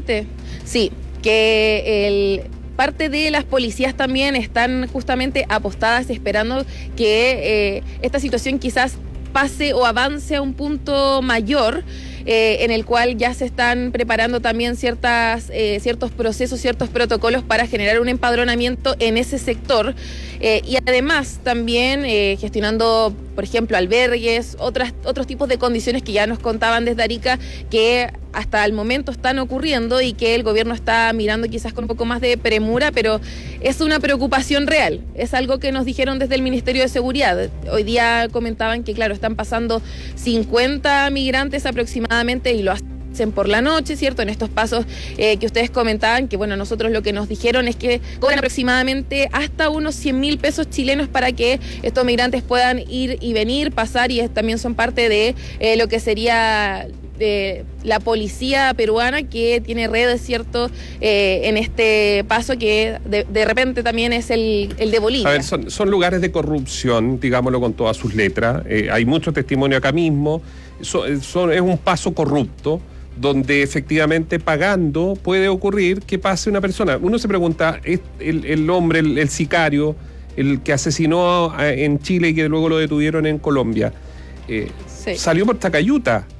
Efectivamente, sí, que parte de las policías también están justamente apostadas esperando que esta situación quizás pase o avance a un punto mayor, en el cual ya se están preparando también ciertos procesos, ciertos protocolos para generar un empadronamiento en ese sector, y además también gestionando, por ejemplo, albergues, otros tipos de condiciones que ya nos contaban desde Arica que hasta el momento están ocurriendo y que el gobierno está mirando quizás con un poco más de premura, pero es una preocupación real, es algo que nos dijeron desde el Ministerio de Seguridad. Hoy día comentaban que, claro, están pasando 50 migrantes aproximadamente y lo hacen por la noche, ¿cierto? En estos pasos que ustedes comentaban, que bueno, nosotros lo que nos dijeron es que cobran aproximadamente hasta unos 100.000 pesos chilenos para que estos migrantes puedan ir y venir, pasar, y también son parte de lo que sería la policía peruana, que tiene redes, ¿cierto? En este paso que de repente también es el de Bolivia. A ver, son lugares de corrupción, digámoslo con todas sus letras. Hay mucho testimonio acá mismo. Es un paso corrupto donde efectivamente pagando puede ocurrir que pase una persona. Uno se pregunta, el hombre, el sicario, el que asesinó en Chile y que luego lo detuvieron en Colombia, sí, salió por Tacayuta.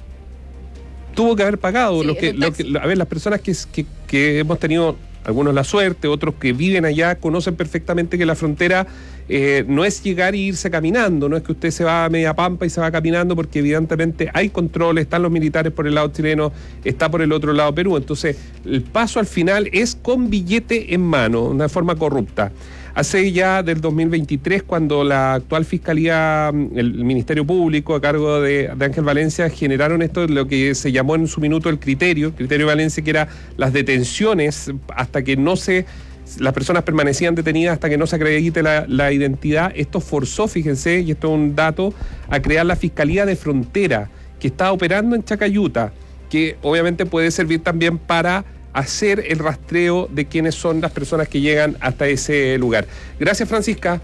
Tuvo que haber pagado. Sí, a ver, las personas que hemos tenido, algunos la suerte, otros que viven allá, conocen perfectamente que la frontera no es llegar e irse caminando, no es que usted se va a media pampa y se va caminando, porque evidentemente hay controles, están los militares por el lado chileno, está por el otro lado Perú. Entonces, el paso al final es con billete en mano, una forma corrupta. Hace ya del 2023, cuando la actual Fiscalía, el Ministerio Público a cargo de Ángel Valencia, generaron esto, lo que se llamó en su minuto el criterio Valencia, que era las detenciones hasta que las personas permanecían detenidas hasta que no se acredite la identidad. Esto forzó, fíjense, y esto es un dato, a crear la Fiscalía de Frontera, que está operando en Chacayuta, que obviamente puede servir también para hacer el rastreo de quiénes son las personas que llegan hasta ese lugar. Gracias, Francisca.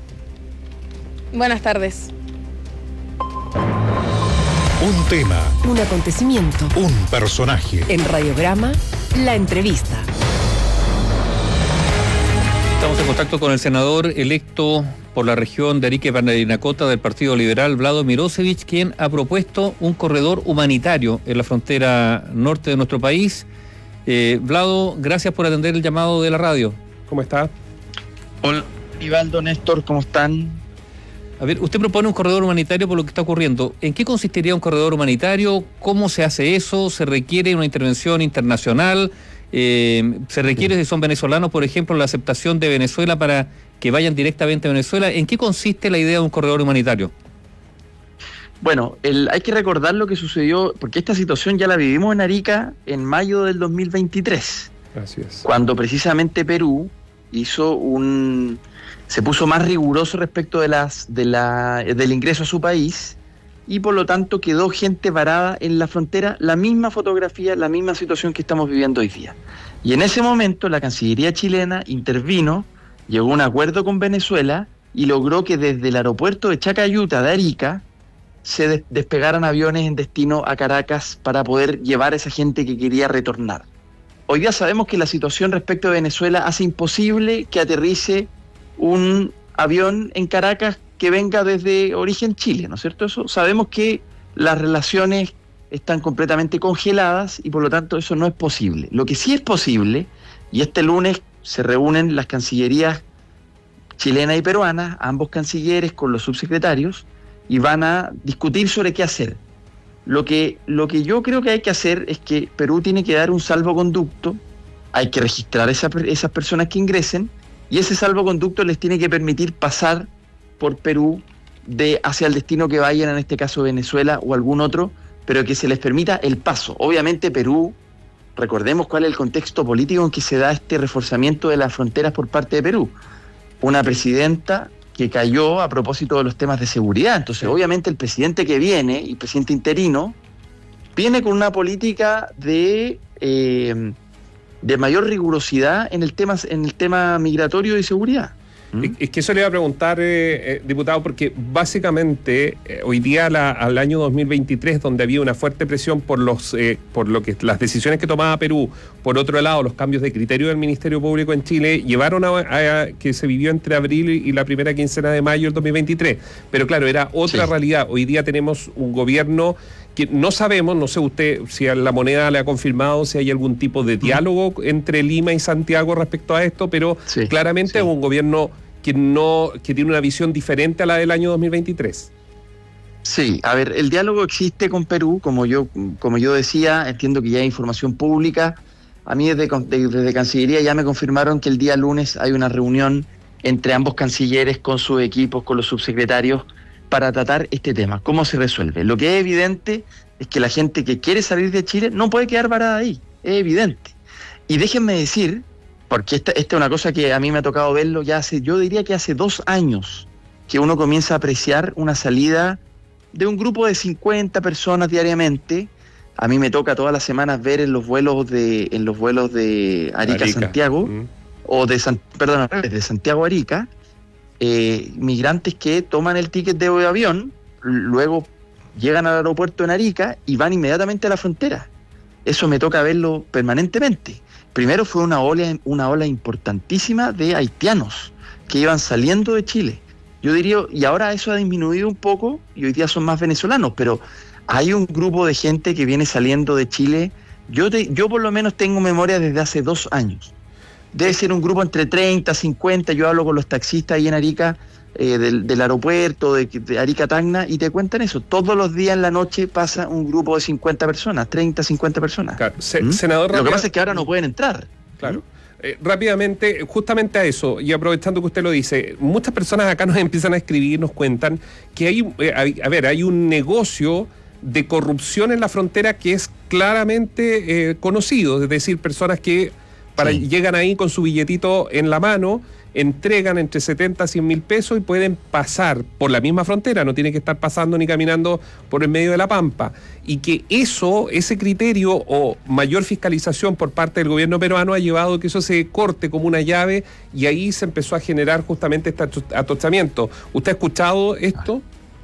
Buenas tardes. Un tema. Un acontecimiento. Un personaje. En Radiograma, la entrevista. Estamos en contacto con el senador electo por la región de Arica y Parinacota del Partido Liberal, Vlado Mirosevic, quien ha propuesto un corredor humanitario en la frontera norte de nuestro país. Vlado, gracias por atender el llamado de la radio. ¿Cómo está? Hola, Ivaldo, Néstor, ¿cómo están? A ver, usted propone un corredor humanitario por lo que está ocurriendo. ¿En qué consistiría un corredor humanitario? ¿Cómo se hace eso? ¿Se requiere una intervención internacional? ¿Se requiere, si son venezolanos, por ejemplo, la aceptación de Venezuela para que vayan directamente a Venezuela? ¿En qué consiste la idea de un corredor humanitario? Bueno, hay que recordar lo que sucedió, porque esta situación ya la vivimos en Arica en mayo del 2023. Así es. Cuando precisamente Perú se puso más riguroso respecto del ingreso a su país, y por lo tanto quedó gente varada en la frontera, la misma fotografía, la misma situación que estamos viviendo hoy día. Y en ese momento la Cancillería chilena intervino, llegó a un acuerdo con Venezuela y logró que desde el aeropuerto de Chacayuta de Arica se despegaran aviones en destino a Caracas para poder llevar a esa gente que quería retornar. Hoy día sabemos que la situación respecto de Venezuela hace imposible que aterrice un avión en Caracas que venga desde origen Chile, ¿no es cierto? Eso, sabemos que las relaciones están completamente congeladas y por lo tanto eso no es posible. Lo que sí es posible, y este lunes se reúnen las cancillerías chilena y peruana, ambos cancilleres con los subsecretarios, y van a discutir sobre qué hacer. Lo que yo creo que hay que hacer es que Perú tiene que dar un salvoconducto, hay que registrar esas personas que ingresen, y ese salvoconducto les tiene que permitir pasar por Perú hacia el destino que vayan, en este caso Venezuela o algún otro, pero que se les permita el paso. Obviamente Perú, recordemos cuál es el contexto político en que se da este reforzamiento de las fronteras por parte de Perú. Una presidenta que cayó a propósito de los temas de seguridad. Entonces, obviamente, el presidente que viene, el presidente interino, viene con una política de mayor rigurosidad en el tema migratorio y seguridad. Es que eso le iba a preguntar, diputado, porque básicamente hoy día al año 2023, donde había una fuerte presión por las decisiones que tomaba Perú, por otro lado, los cambios de criterio del Ministerio Público en Chile llevaron a que se vivió entre abril y la primera quincena de mayo del 2023. Pero claro, era otra realidad. Hoy día tenemos un gobierno que no sabemos, no sé usted si a La Moneda le ha confirmado si hay algún tipo de diálogo entre Lima y Santiago respecto a esto, pero claramente es un gobierno que tiene una visión diferente a la del año 2023. Sí, a ver, el diálogo existe con Perú, como yo decía, entiendo que ya hay información pública. A mí desde Cancillería ya me confirmaron que el día lunes hay una reunión entre ambos cancilleres con sus equipos, con los subsecretarios, para tratar este tema, cómo se resuelve. Lo que es evidente es que la gente que quiere salir de Chile no puede quedar varada ahí, es evidente. Y déjenme decir, porque esta es una cosa que a mí me ha tocado verlo yo diría que hace 2 años, que uno comienza a apreciar una salida de un grupo de 50 personas diariamente. A mí me toca todas las semanas ver en los vuelos de Arica. Santiago, o de Santiago a Arica, migrantes que toman el ticket de avión, luego llegan al aeropuerto en Arica y van inmediatamente a la frontera. Eso me toca verlo permanentemente. Primero fue una ola importantísima de haitianos que iban saliendo de Chile. Yo diría, y ahora eso ha disminuido un poco y hoy día son más venezolanos, pero hay un grupo de gente que viene saliendo de Chile. Yo por lo menos tengo memoria desde hace 2 años. Debe ser un grupo entre 30, 50, yo hablo con los taxistas ahí en Arica, del aeropuerto, de Arica Tacna, y te cuentan eso. Todos los días en la noche pasa un grupo de 50 personas, 30, 50 personas. Claro. Senador, lo que pasa es que ahora no pueden entrar. Claro. Rápidamente, justamente a eso, y aprovechando que usted lo dice, muchas personas acá nos empiezan a escribir, nos cuentan que hay un negocio de corrupción en la frontera que es claramente conocido, es decir, personas que llegan ahí con su billetito en la mano, entregan entre 70 a 100 mil pesos y pueden pasar por la misma frontera, no tienen que estar pasando ni caminando por el medio de la pampa. Y que ese criterio o mayor fiscalización por parte del gobierno peruano ha llevado a que eso se corte como una llave y ahí se empezó a generar justamente este atochamiento. ¿Usted ha escuchado esto?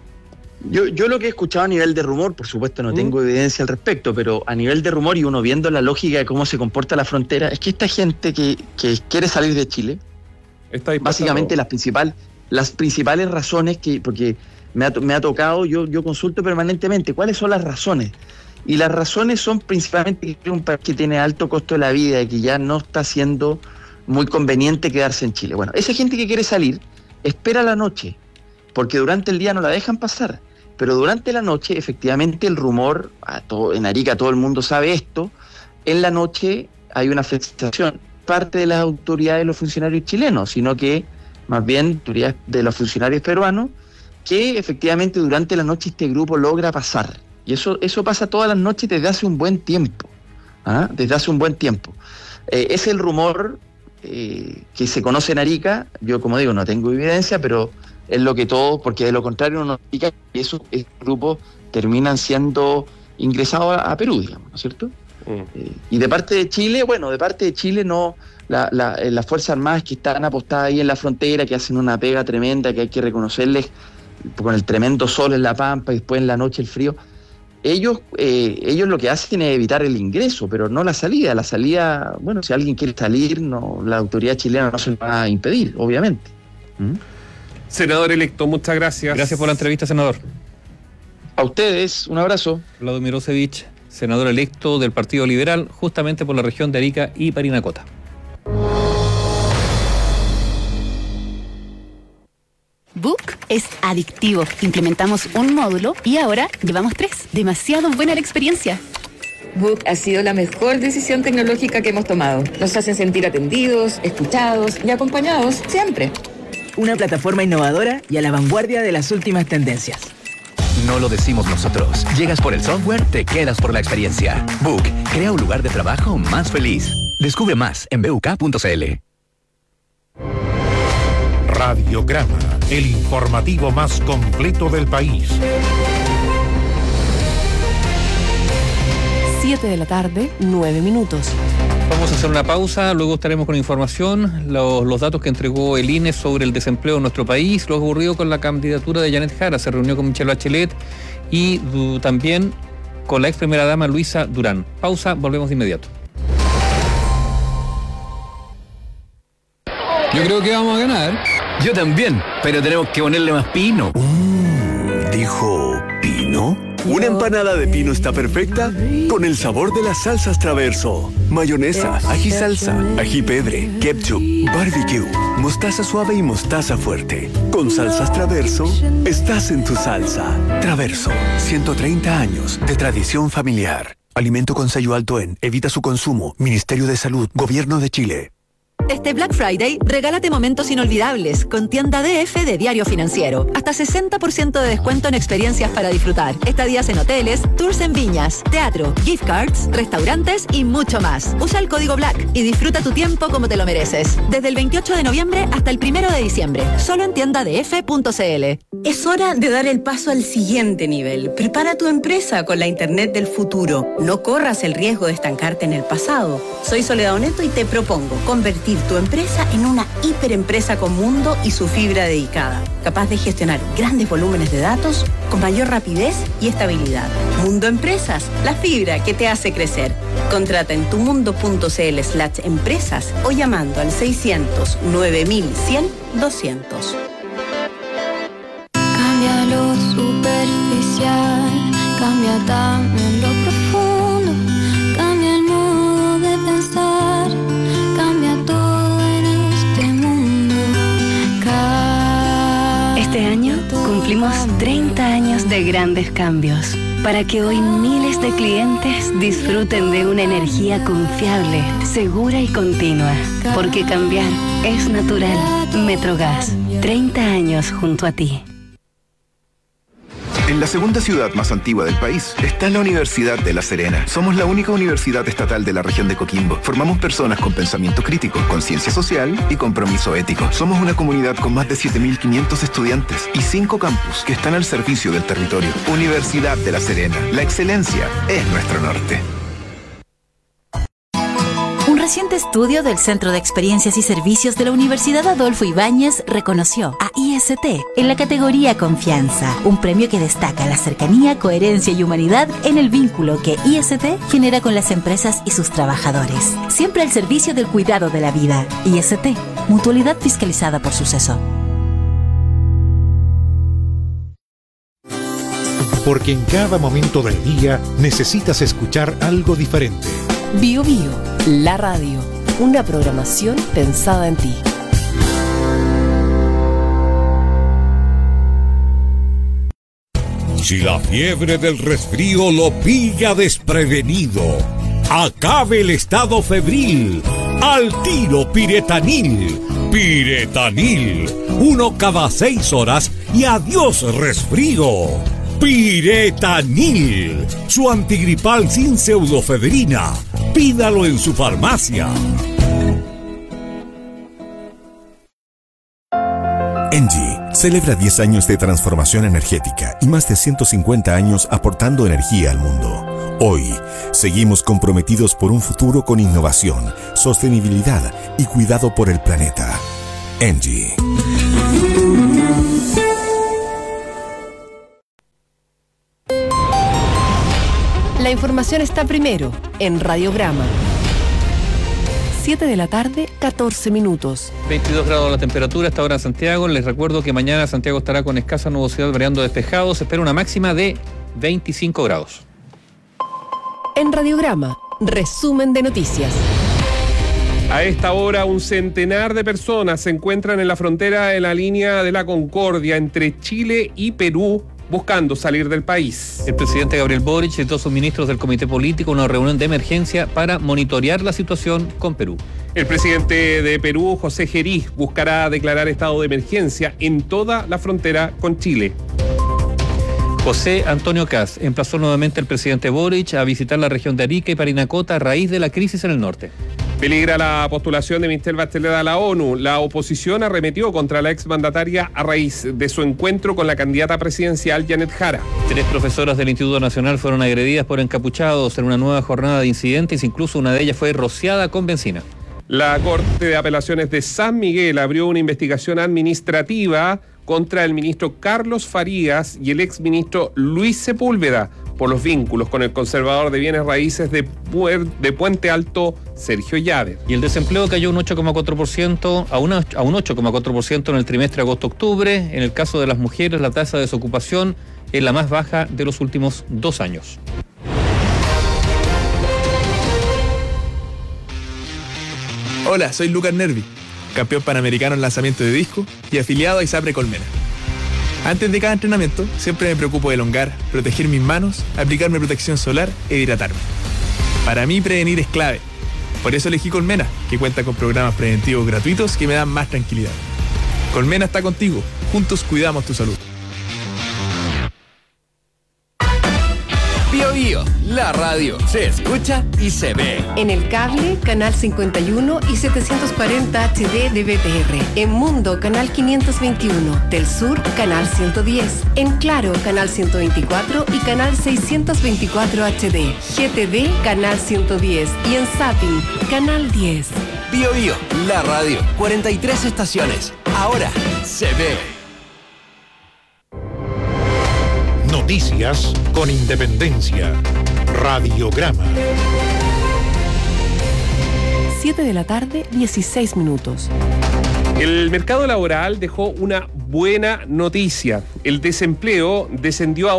Yo lo que he escuchado a nivel de rumor, por supuesto no tengo evidencia al respecto, pero a nivel de rumor y uno viendo la lógica de cómo se comporta la frontera, es que esta gente que quiere salir de Chile, básicamente las principales razones porque me ha tocado, yo consulto permanentemente cuáles son las razones, y las razones son principalmente que es un país que tiene alto costo de la vida y que ya no está siendo muy conveniente quedarse en Chile. Bueno, esa gente que quiere salir espera la noche, porque durante el día no la dejan pasar. Pero durante la noche, efectivamente, el rumor, en Arica todo el mundo sabe esto, en la noche hay una flexibilización parte de las autoridades de los funcionarios chilenos, sino que más bien autoridades de los funcionarios peruanos, que efectivamente durante la noche este grupo logra pasar. Y eso pasa todas las noches desde hace un buen tiempo. Desde hace un buen tiempo. Es el rumor que se conoce en Arica. Yo, como digo, no tengo evidencia, pero es lo que todos, porque de lo contrario no indica que esos grupos terminan siendo ingresados a Perú, digamos, ¿no es cierto? Y de parte de Chile, no, las Fuerzas Armadas que están apostadas ahí en la frontera, que hacen una pega tremenda, que hay que reconocerles, con el tremendo sol en la pampa y después en la noche el frío, ellos lo que hacen es evitar el ingreso, pero no la salida. La salida, bueno, si alguien quiere salir, no, la autoridad chilena no se lo va a impedir, obviamente. Senador electo, muchas gracias. Gracias por la entrevista, senador. A ustedes, un abrazo. Vladimir Milosevic, senador electo del Partido Liberal, justamente por la región de Arica y Parinacota. Book es adictivo. Implementamos un módulo y ahora llevamos 3. Demasiado buena la experiencia. Book ha sido la mejor decisión tecnológica que hemos tomado. Nos hacen sentir atendidos, escuchados y acompañados siempre. Una plataforma innovadora y a la vanguardia de las últimas tendencias. No lo decimos nosotros. Llegas por el software, te quedas por la experiencia. Book crea un lugar de trabajo más feliz. Descubre más en buk.cl. Radiograma, el informativo más completo del país. 7 de la tarde, 9 minutos. Vamos a hacer una pausa, luego estaremos con información, los datos que entregó el INE sobre el desempleo en nuestro país, lo ocurrido con la candidatura de Janet Jara, se reunió con Michelle Bachelet y también con la ex primera dama Luisa Durán. Pausa, volvemos de inmediato. Yo creo que vamos a ganar. Yo también, pero tenemos que ponerle más pino. ¿Dijo pino? Una empanada de pino está perfecta con el sabor de las salsas Traverso. Mayonesa, ají salsa, ají pedre, ketchup, barbecue, mostaza suave y mostaza fuerte. Con salsas Traverso, estás en tu salsa. Traverso, 130 años de tradición familiar. Alimento con sello alto en. Evita su consumo. Ministerio de Salud. Gobierno de Chile. Este Black Friday, regálate momentos inolvidables con tienda DF de Diario Financiero. Hasta 60% de descuento en experiencias para disfrutar. Estadías en hoteles, tours en viñas, teatro, gift cards, restaurantes y mucho más. Usa el código BLACK y disfruta tu tiempo como te lo mereces. Desde el 28 de noviembre hasta el 1 de diciembre. Solo en tiendadf.cl. Es hora de dar el paso al siguiente nivel. Prepara tu empresa con la Internet del futuro. No corras el riesgo de estancarte en el pasado. Soy Soledad Oneto y te propongo convertir tu empresa en una hiperempresa con mundo y su fibra dedicada, capaz de gestionar grandes volúmenes de datos con mayor rapidez y estabilidad. Mundo Empresas, la fibra que te hace crecer. Contrata en tumundo.cl/empresas o llamando al 600 9100 200. Cambia lo superficial, cambia también lo profundo, cambia el modo de pensar, cambia todo en este mundo. Este año cumplimos 30 años de grandes cambios, para que hoy miles de clientes disfruten de una energía confiable, segura y continua. Porque cambiar es natural. Metrogas, 30 años junto a ti. En la segunda ciudad más antigua del país está la Universidad de La Serena. Somos la única universidad estatal de la región de Coquimbo. Formamos personas con pensamiento crítico, conciencia social y compromiso ético. Somos una comunidad con más de 7.500 estudiantes y 5 campus que están al servicio del territorio. Universidad de La Serena. La excelencia es nuestro norte. Un reciente estudio del Centro de Experiencias y Servicios de la Universidad Adolfo Ibáñez reconoció a IST en la categoría Confianza, un premio que destaca la cercanía, coherencia y humanidad en el vínculo que IST genera con las empresas y sus trabajadores. Siempre al servicio del cuidado de la vida. IST, mutualidad fiscalizada por Suceso. Porque en cada momento del día necesitas escuchar algo diferente. Bio Bio, la radio, una programación pensada en ti. Si la fiebre del resfrío lo pilla desprevenido, acabe el estado febril. Al tiro Piretanil. Piretanil. 1 cada 6 horas y adiós resfrío. Piretanil. Su antigripal sin pseudofebrina. Pídalo en su farmacia. ENGIE celebra 10 años de transformación energética y más de 150 años aportando energía al mundo. Hoy, seguimos comprometidos por un futuro con innovación, sostenibilidad y cuidado por el planeta. ENGIE. La información está primero en Radiograma. 7 de la tarde, 14 minutos. 22 grados la temperatura hasta ahora en Santiago. Les recuerdo que mañana Santiago estará con escasa nubosidad variando despejado. Se espera una máxima de 25 grados. En Radiograma, resumen de noticias. A esta hora, un centenar de personas se encuentran en la frontera en la línea de la Concordia entre Chile y Perú, buscando salir del país. El presidente Gabriel Boric citó a sus ministros del Comité Político una reunión de emergencia para monitorear la situación con Perú. El presidente de Perú, José Geriz, buscará declarar estado de emergencia en toda la frontera con Chile. José Antonio Kast emplazó nuevamente al presidente Boric a visitar la región de Arica y Parinacota a raíz de la crisis en el norte. Peligra la postulación de Michelle Bachelet a la ONU. La oposición arremetió contra la exmandataria a raíz de su encuentro con la candidata presidencial Janet Jara. 3 profesoras del Instituto Nacional fueron agredidas por encapuchados en una nueva jornada de incidentes, incluso una de ellas fue rociada con benzina. La Corte de Apelaciones de San Miguel abrió una investigación administrativa contra el ministro Carlos Farías y el exministro Luis Sepúlveda por los vínculos con el conservador de bienes raíces de Puente Alto, Sergio Llave. Y el desempleo cayó un 8,4% a un 8,4% en el trimestre agosto-octubre. En el caso de las mujeres, la tasa de desocupación es la más baja de los últimos 2 años. Hola, soy Lucas Nervi, campeón panamericano en lanzamiento de disco y afiliado a ISAPRE Colmena. Antes de cada entrenamiento, siempre me preocupo de elongar, proteger mis manos, aplicarme protección solar e hidratarme. Para mí, prevenir es clave. Por eso elegí Colmena, que cuenta con programas preventivos gratuitos que me dan más tranquilidad. Colmena está contigo. Juntos cuidamos tu salud. Bio Bio, la radio se escucha y se ve. En el cable, canal 51 y 740 HD de BTR. En Mundo, canal 521. Del Sur, canal 110. En Claro, canal 124 y canal 624 HD. GTD, canal 110. Y en Zapping, canal 10. Bio Bio, la radio, 43 estaciones. Ahora se ve. Noticias con independencia. Radiograma. 7 de la tarde, 16 minutos. El mercado laboral dejó una buena noticia. El desempleo descendió a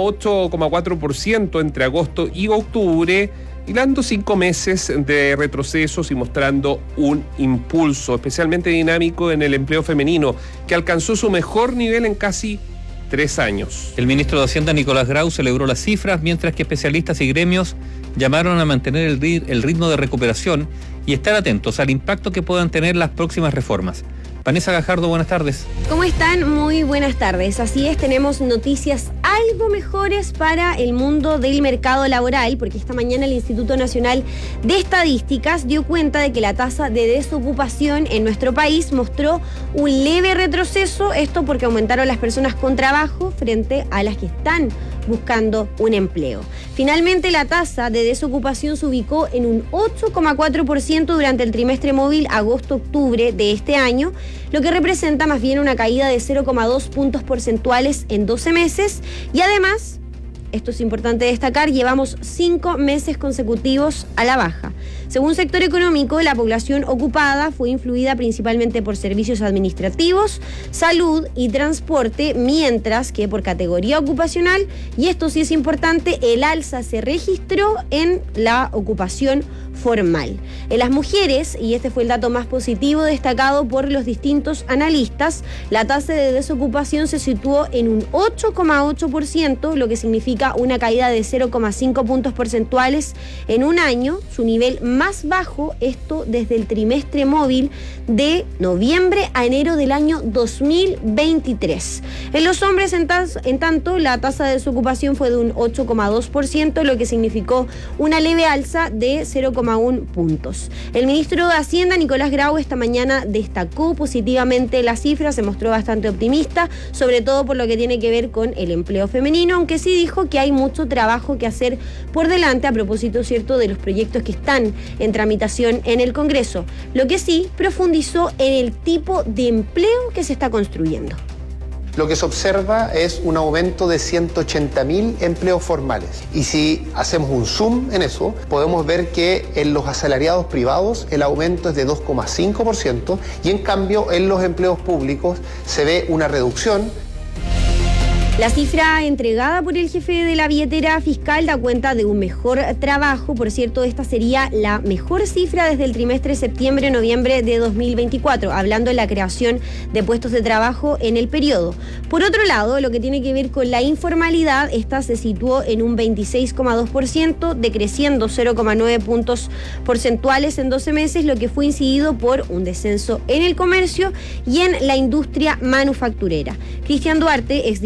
8,4% entre agosto y octubre, hilando 5 meses de retrocesos y mostrando un impulso especialmente dinámico en el empleo femenino, que alcanzó su mejor nivel en casi 3 años. El ministro de Hacienda, Nicolás Grau, celebró las cifras, mientras que especialistas y gremios llamaron a mantener el ritmo de recuperación y estar atentos al impacto que puedan tener las próximas reformas. Vanessa Gajardo, buenas tardes. ¿Cómo están? Muy buenas tardes. Así es, tenemos noticias algo mejores para el mundo del mercado laboral, porque esta mañana el Instituto Nacional de Estadísticas dio cuenta de que la tasa de desocupación en nuestro país mostró un leve retroceso, esto porque aumentaron las personas con trabajo frente a las que están buscando un empleo. Finalmente, la tasa de desocupación se ubicó en un 8,4% durante el trimestre móvil agosto-octubre de este año, lo que representa más bien una caída de 0,2 puntos porcentuales en 12 meses y además, esto es importante destacar, llevamos 5 meses consecutivos a la baja. Según sector económico, la población ocupada fue influida principalmente por servicios administrativos, salud y transporte, mientras que por categoría ocupacional, y esto sí es importante, el alza se registró en la ocupación formal. En las mujeres, y este fue el dato más positivo destacado por los distintos analistas, la tasa de desocupación se situó en un 8,8%, lo que significa una caída de 0,5 puntos porcentuales en un año, su nivel más bajo, esto desde el trimestre móvil de noviembre a enero del año 2023. En los hombres, en tanto, la tasa de desocupación fue de un 8,2%, lo que significó una leve alza de 0,1 puntos. El ministro de Hacienda, Nicolás Grau, esta mañana destacó positivamente las cifras, se mostró bastante optimista, sobre todo por lo que tiene que ver con el empleo femenino, aunque sí dijo que hay mucho trabajo que hacer por delante a propósito, cierto, de los proyectos que están en tramitación en el Congreso. Lo que sí profundizó en el tipo de empleo que se está construyendo. Lo que se observa es un aumento de 180.000 empleos formales. Y si hacemos un zoom en eso, podemos ver que en los asalariados privados el aumento es de 2,5% y en cambio en los empleos públicos se ve una reducción. La cifra entregada por el jefe de la billetera fiscal da cuenta de un mejor trabajo. Por cierto, esta sería la mejor cifra desde el trimestre septiembre-noviembre de 2024, hablando de la creación de puestos de trabajo en el periodo. Por otro lado, lo que tiene que ver con la informalidad, esta se situó en un 26,2%, decreciendo 0,9 puntos porcentuales en 12 meses, lo que fue incidido por un descenso en el comercio y en la industria manufacturera. Cristian Duarte, exdirector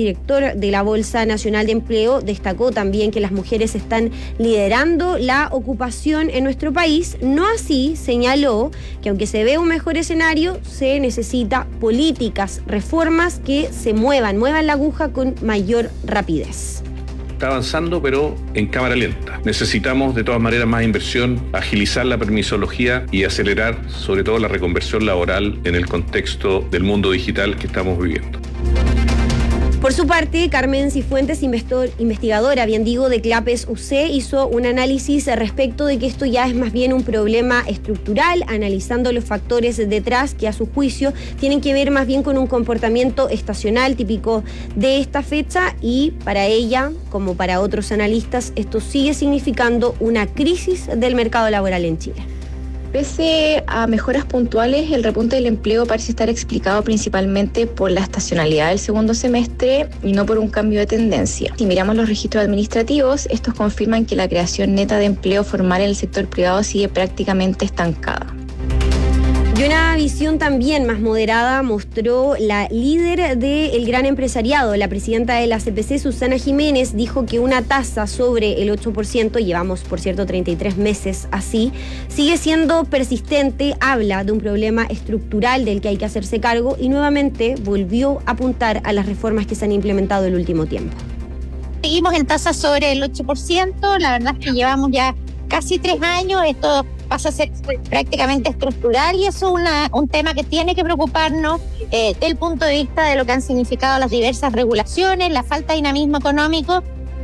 director de la Bolsa Nacional de Empleo destacó también que las mujeres están liderando la ocupación en nuestro país. No así, señaló que aunque se ve un mejor escenario, se necesita políticas, reformas que se muevan la aguja con mayor rapidez. Está avanzando, pero en cámara lenta. Necesitamos de todas maneras más inversión, agilizar la permisología y acelerar sobre todo la reconversión laboral en el contexto del mundo digital que estamos viviendo. Por su parte, Carmen Cifuentes, investigadora, de CLAPES UC, hizo un análisis respecto de que esto ya es más bien un problema estructural, analizando los factores detrás que a su juicio tienen que ver más bien con un comportamiento estacional típico de esta fecha, y para ella, como para otros analistas, esto sigue significando una crisis del mercado laboral en Chile. Pese a mejoras puntuales, el repunte del empleo parece estar explicado principalmente por la estacionalidad del segundo semestre y no por un cambio de tendencia. Si miramos los registros administrativos, estos confirman que la creación neta de empleo formal en el sector privado sigue prácticamente estancada. Y una visión también más moderada mostró la líder del gran empresariado, la presidenta de la CPC, Susana Jiménez, dijo que una tasa sobre el 8%, llevamos por cierto 33 meses así, sigue siendo persistente, habla de un problema estructural del que hay que hacerse cargo y nuevamente volvió a apuntar a las reformas que se han implementado el último tiempo. Seguimos en tasa sobre el 8%, la verdad es que llevamos ya casi 3 años, esto pasa a ser prácticamente estructural y eso es un tema que tiene que preocuparnos desde el punto de vista de lo que han significado las diversas regulaciones, la falta de dinamismo económico.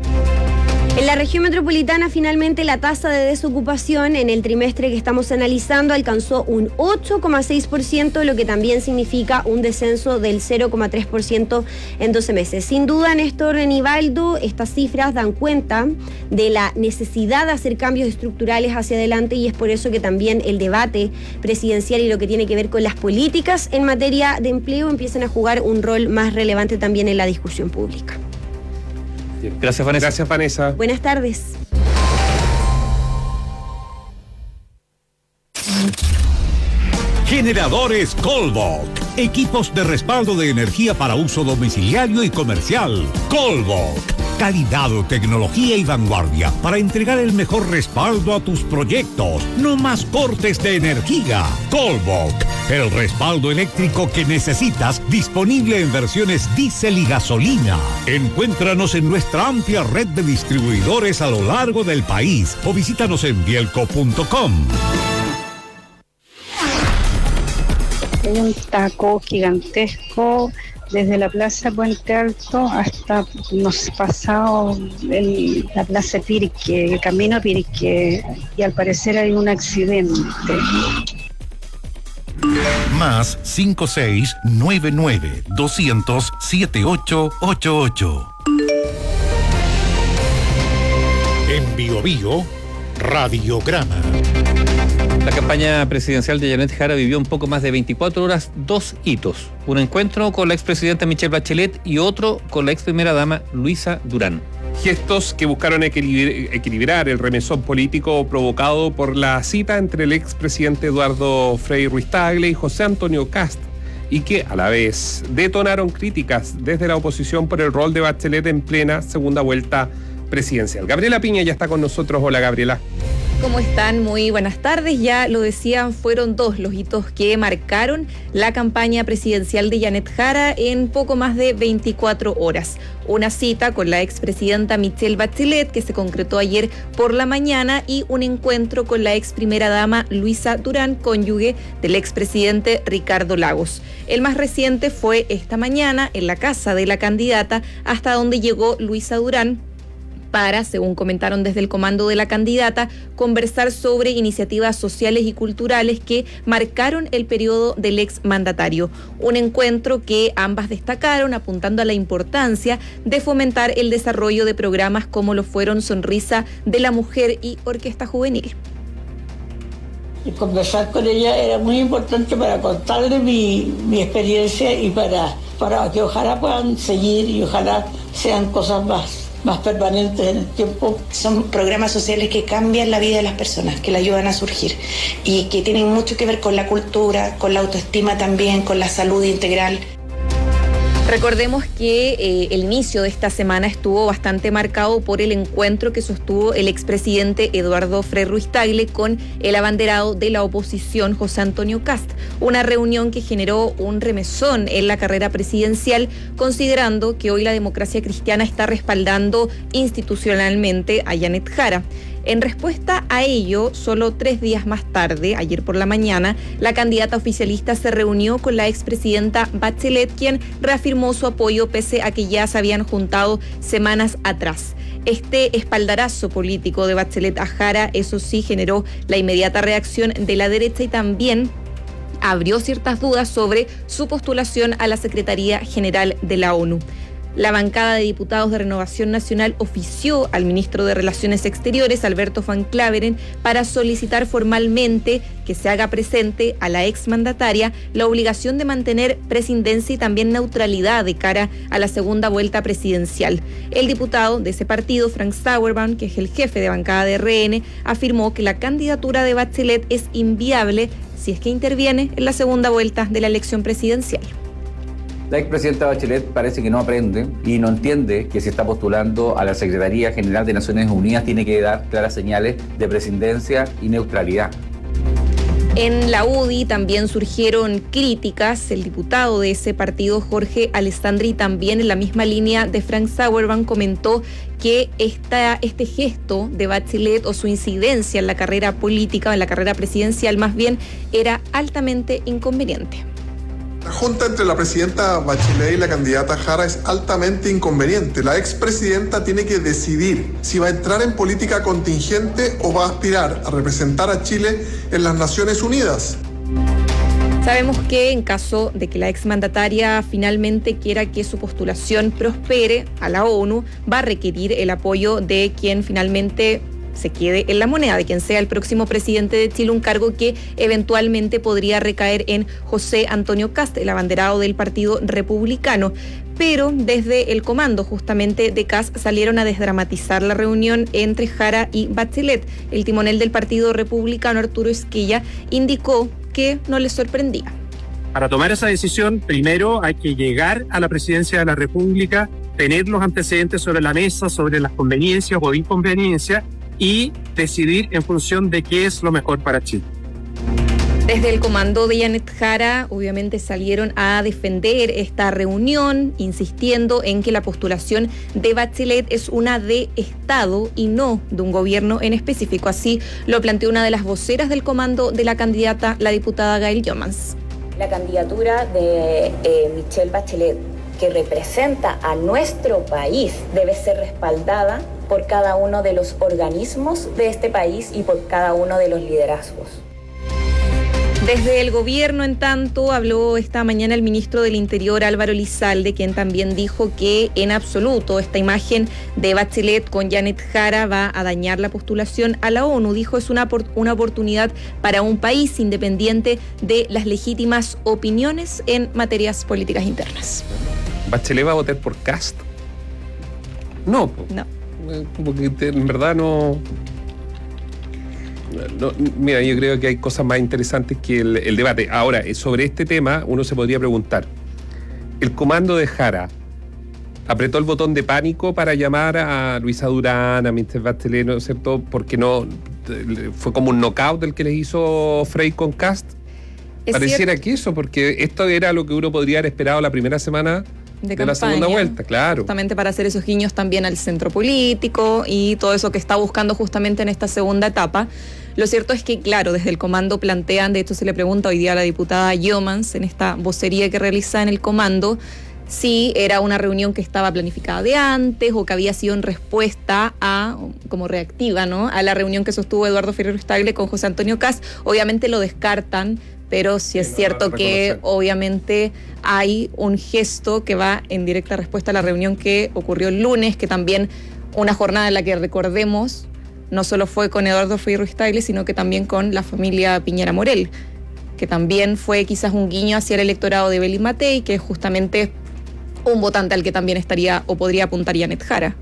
En la región metropolitana, finalmente, la tasa de desocupación en el trimestre que estamos analizando alcanzó un 8,6%, lo que también significa un descenso del 0,3% en 12 meses. Sin duda, Néstor Nivaldo, estas cifras dan cuenta de la necesidad de hacer cambios estructurales hacia adelante y es por eso que también el debate presidencial y lo que tiene que ver con las políticas en materia de empleo empiezan a jugar un rol más relevante también en la discusión pública. Gracias, Vanessa. Gracias, Vanessa. Buenas tardes. Generadores Colbok. Equipos de respaldo de energía para uso domiciliario y comercial. Colbok. Calidad, tecnología y vanguardia para entregar el mejor respaldo a tus proyectos. No más cortes de energía. Colbok. El respaldo eléctrico que necesitas, disponible en versiones diésel y gasolina. Encuéntranos en nuestra amplia red de distribuidores a lo largo del país o visítanos en bielco.com. Hay un taco gigantesco desde la Plaza Puente Alto hasta pasado la Plaza Pirque, el camino Pirque, y al parecer hay un accidente. Más 5699-200-7888. En Bio Bio, Radiograma. La campaña presidencial de Janet Jara vivió un poco más de 24 horas 2 hitos. Un encuentro con la expresidenta Michelle Bachelet y otro con la ex primera dama Luisa Durán. Gestos que buscaron equilibrar el remesón político provocado por la cita entre el expresidente Eduardo Frei Ruiz-Tagle y José Antonio Kast, y que a la vez detonaron críticas desde la oposición por el rol de Bachelet en plena segunda vuelta presidencial. Gabriela Piña ya está con nosotros. Hola, Gabriela. ¿Cómo están? Muy buenas tardes. Ya lo decían, fueron 2 los hitos que marcaron la campaña presidencial de Janet Jara en poco más de 24 horas. Una cita con la expresidenta Michelle Bachelet, que se concretó ayer por la mañana, y un encuentro con la ex primera dama Luisa Durán, cónyuge del expresidente Ricardo Lagos. El más reciente fue esta mañana en la casa de la candidata, hasta donde llegó Luisa Durán para, según comentaron desde el comando de la candidata, conversar sobre iniciativas sociales y culturales que marcaron el periodo del ex mandatario. Un encuentro que ambas destacaron, apuntando a la importancia de fomentar el desarrollo de programas como lo fueron Sonrisa de la Mujer y Orquesta Juvenil. Y conversar con ella era muy importante para contarle mi experiencia y para que ojalá puedan seguir y ojalá sean cosas más permanentes en el tiempo. Son programas sociales que cambian la vida de las personas, que la ayudan a surgir y que tienen mucho que ver con la cultura, con la autoestima también, con la salud integral. Recordemos que el inicio de esta semana estuvo bastante marcado por el encuentro que sostuvo el expresidente Eduardo Frei Ruiz-Tagle con el abanderado de la oposición, José Antonio Kast. Una reunión que generó un remesón en la carrera presidencial, considerando que hoy la democracia cristiana está respaldando institucionalmente a Janet Jara. En respuesta a ello, solo 3 días más tarde, ayer por la mañana, la candidata oficialista se reunió con la expresidenta Bachelet, quien reafirmó su apoyo pese a que ya se habían juntado semanas atrás. Este espaldarazo político de Bachelet a Jara, eso sí, generó la inmediata reacción de la derecha y también abrió ciertas dudas sobre su postulación a la Secretaría General de la ONU. La bancada de diputados de Renovación Nacional ofició al ministro de Relaciones Exteriores, Alberto Van Klaveren, para solicitar formalmente que se haga presente a la exmandataria la obligación de mantener presidencia y también neutralidad de cara a la segunda vuelta presidencial. El diputado de ese partido, Frank Sauerbaum, que es el jefe de bancada de RN, afirmó que la candidatura de Bachelet es inviable si es que interviene en la segunda vuelta de la elección presidencial. La expresidenta Bachelet parece que no aprende y no entiende que si está postulando a la Secretaría General de Naciones Unidas tiene que dar claras señales de presidencia y neutralidad. En la UDI también surgieron críticas. El diputado de ese partido, Jorge Alessandri, también en la misma línea de Frank Sauerbaum, comentó que este gesto de Bachelet o su incidencia en la carrera política o en la carrera presidencial más bien era altamente inconveniente. La junta entre la presidenta Bachelet y la candidata Jara es altamente inconveniente. La expresidenta tiene que decidir si va a entrar en política contingente o va a aspirar a representar a Chile en las Naciones Unidas. Sabemos que en caso de que la exmandataria finalmente quiera que su postulación prospere a la ONU, va a requerir el apoyo de quien finalmente se quede en la moneda, de quien sea el próximo presidente de Chile, un cargo que eventualmente podría recaer en José Antonio Kast, el abanderado del Partido Republicano. Pero desde el comando justamente de Kast salieron a desdramatizar la reunión entre Jara y Bachelet. El timonel del Partido Republicano, Arturo Esquella, indicó que no les sorprendía. Para tomar esa decisión, primero hay que llegar a la presidencia de la República, tener los antecedentes sobre la mesa, sobre las conveniencias o inconveniencias, y decidir en función de qué es lo mejor para Chile. Desde el comando de Janet Jara, obviamente salieron a defender esta reunión, insistiendo en que la postulación de Bachelet es una de Estado y no de un gobierno en específico. Así lo planteó una de las voceras del comando de la candidata, la diputada Gail Youmans. La candidatura de Michelle Bachelet, que representa a nuestro país, debe ser respaldada por cada uno de los organismos de este país y por cada uno de los liderazgos. Desde el gobierno, en tanto, habló esta mañana el ministro del Interior, Álvaro Elizalde, quien también dijo que en absoluto esta imagen de Bachelet con Janet Jara va a dañar la postulación a la ONU. Dijo es una oportunidad para un país independiente de las legítimas opiniones en materias políticas internas. ¿Bachelet va a votar por Kast? No. Porque en verdad no. Mira, yo creo que hay cosas más interesantes que el debate. Ahora, sobre este tema, uno se podría preguntar, ¿el comando de Jara apretó el botón de pánico para llamar a Luisa Durán, a Mr. Bachelet, ¿no es cierto? Porque no fue como un knockout el que les hizo Frei con Kast. Pareciera que eso, porque esto era lo que uno podría haber esperado la primera semana de la segunda vuelta, claro. Justamente para hacer esos guiños también al centro político y todo eso que está buscando justamente en esta segunda etapa. Lo cierto es que, claro, desde el comando plantean, de hecho se le pregunta hoy día a la diputada Youmans en esta vocería que realiza en el comando, si era una reunión que estaba planificada de antes o que había sido en respuesta a, como reactiva, ¿no?, a la reunión que sostuvo Eduardo Frei Ruiz-Tagle con José Antonio Kast. Obviamente lo descartan, pero sí es cierto que obviamente hay un gesto que va en directa respuesta a la reunión que ocurrió el lunes, que también una jornada en la que, recordemos, no solo fue con Eduardo Frei Ruiz-Tagle, sino que también con la familia Piñera Morel, que también fue quizás un guiño hacia el electorado de Belín Matei, que es justamente un votante al que también estaría o podría apuntar Janet Jara.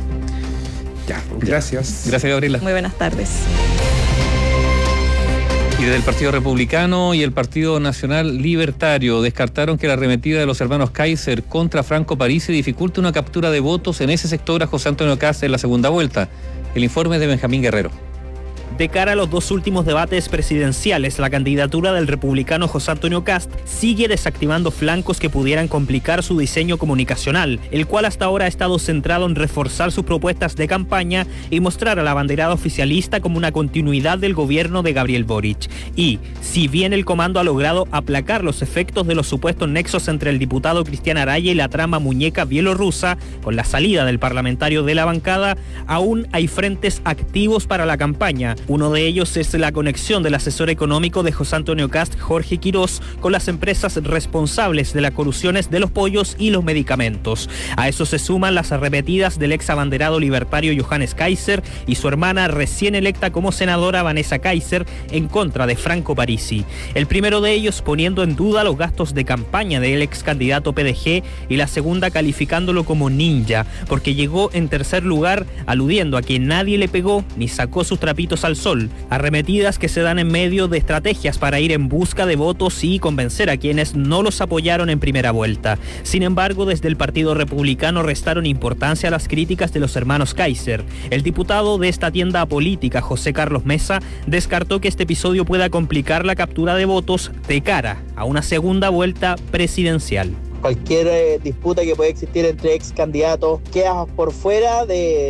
Ya, gracias. Gracias, Gabriela. Muy buenas tardes. Y desde el Partido Republicano y el Partido Nacional Libertario descartaron que la arremetida de los hermanos Kaiser contra Franco Parisi dificulte una captura de votos en ese sector a José Antonio Kast en la segunda vuelta. El informe es de Benjamín Guerrero. De cara a los dos últimos debates presidenciales, la candidatura del republicano José Antonio Kast sigue desactivando flancos que pudieran complicar su diseño comunicacional, el cual hasta ahora ha estado centrado en reforzar sus propuestas de campaña y mostrar a la banderada oficialista como una continuidad del gobierno de Gabriel Boric. Y, si bien el comando ha logrado aplacar los efectos de los supuestos nexos entre el diputado Cristian Araya y la trama muñeca bielorrusa, con la salida del parlamentario de la bancada, aún hay frentes activos para la campaña. Uno de ellos es la conexión del asesor económico de José Antonio Kast, Jorge Quirós, con las empresas responsables de las colusiones de los pollos y los medicamentos. A eso se suman las arremetidas del ex abanderado libertario Johannes Kaiser y su hermana recién electa como senadora Vanessa Kaiser en contra de Franco Parisi. El primero de ellos poniendo en duda los gastos de campaña del ex candidato PDG y la segunda calificándolo como ninja, porque llegó en tercer lugar aludiendo a que nadie le pegó ni sacó sus trapitos al sol, arremetidas que se dan en medio de estrategias para ir en busca de votos y convencer a quienes no los apoyaron en primera vuelta. Sin embargo, desde el Partido Republicano restaron importancia a las críticas de los hermanos Kaiser. El diputado de esta tienda política, José Carlos Mesa, descartó que este episodio pueda complicar la captura de votos de cara a una segunda vuelta presidencial. Cualquier disputa que pueda existir entre ex candidatos queda por fuera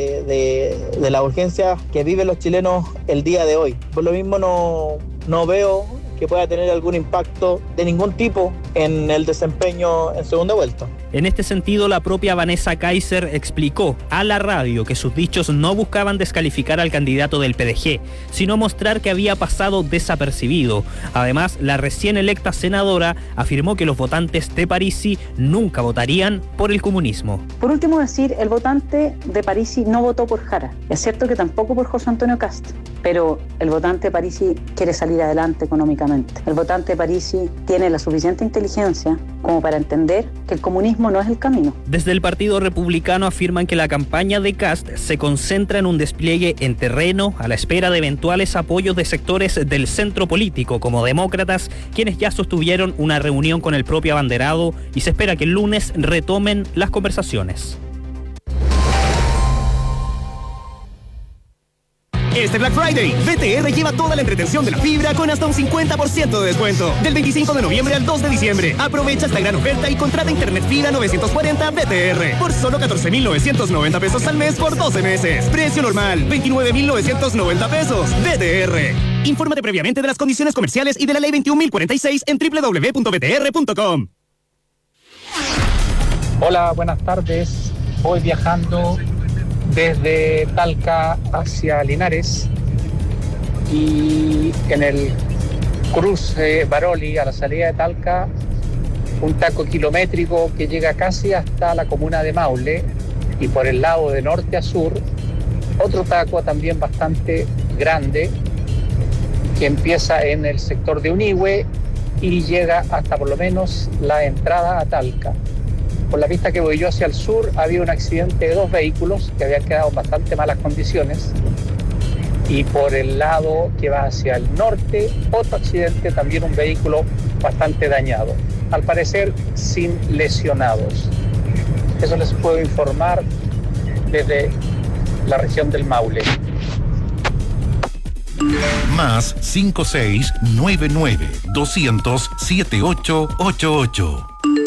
de la urgencia que viven los chilenos el día de hoy. Por lo mismo no veo que pueda tener algún impacto de ningún tipo en el desempeño en segunda vuelta. En este sentido, la propia Vanessa Kaiser explicó a la radio que sus dichos no buscaban descalificar al candidato del PDG, sino mostrar que había pasado desapercibido. Además, la recién electa senadora afirmó que los votantes de Parisi nunca votarían por el comunismo. Por último, decir, el votante de Parisi no votó por Jara. Es cierto que tampoco por José Antonio Kast, pero el votante de Parisi quiere salir adelante económicamente. El votante de Parisi tiene la suficiente inteligencia como para entender que el comunismo no es el camino. Desde el Partido Republicano afirman que la campaña de Kast se concentra en un despliegue en terreno a la espera de eventuales apoyos de sectores del centro político como demócratas, quienes ya sostuvieron una reunión con el propio abanderado y se espera que el lunes retomen las conversaciones. Este Black Friday, BTR lleva toda la entretención de la fibra con hasta un 50% de descuento. Del 25 de noviembre al 2 de diciembre. Aprovecha esta gran oferta y contrata internet fibra 940 BTR por solo 14,990 pesos al mes por 12 meses. Precio normal, 29,990 pesos. BTR. Infórmate previamente de las condiciones comerciales y de la ley 21.046 en www.btr.com. Hola, buenas tardes. Voy viajando desde Talca hacia Linares y en el cruce Baroli a la salida de Talca un taco kilométrico que llega casi hasta la comuna de Maule y por el lado de norte a sur otro taco también bastante grande que empieza en el sector de Unihue y llega hasta por lo menos la entrada a Talca. Por la pista que voy yo hacia el sur había un accidente de dos vehículos que habían quedado en bastante malas condiciones y por el lado que va hacia el norte otro accidente, también un vehículo bastante dañado, al parecer sin lesionados. Eso les puedo informar desde la región del Maule. Más 5699-200-7888.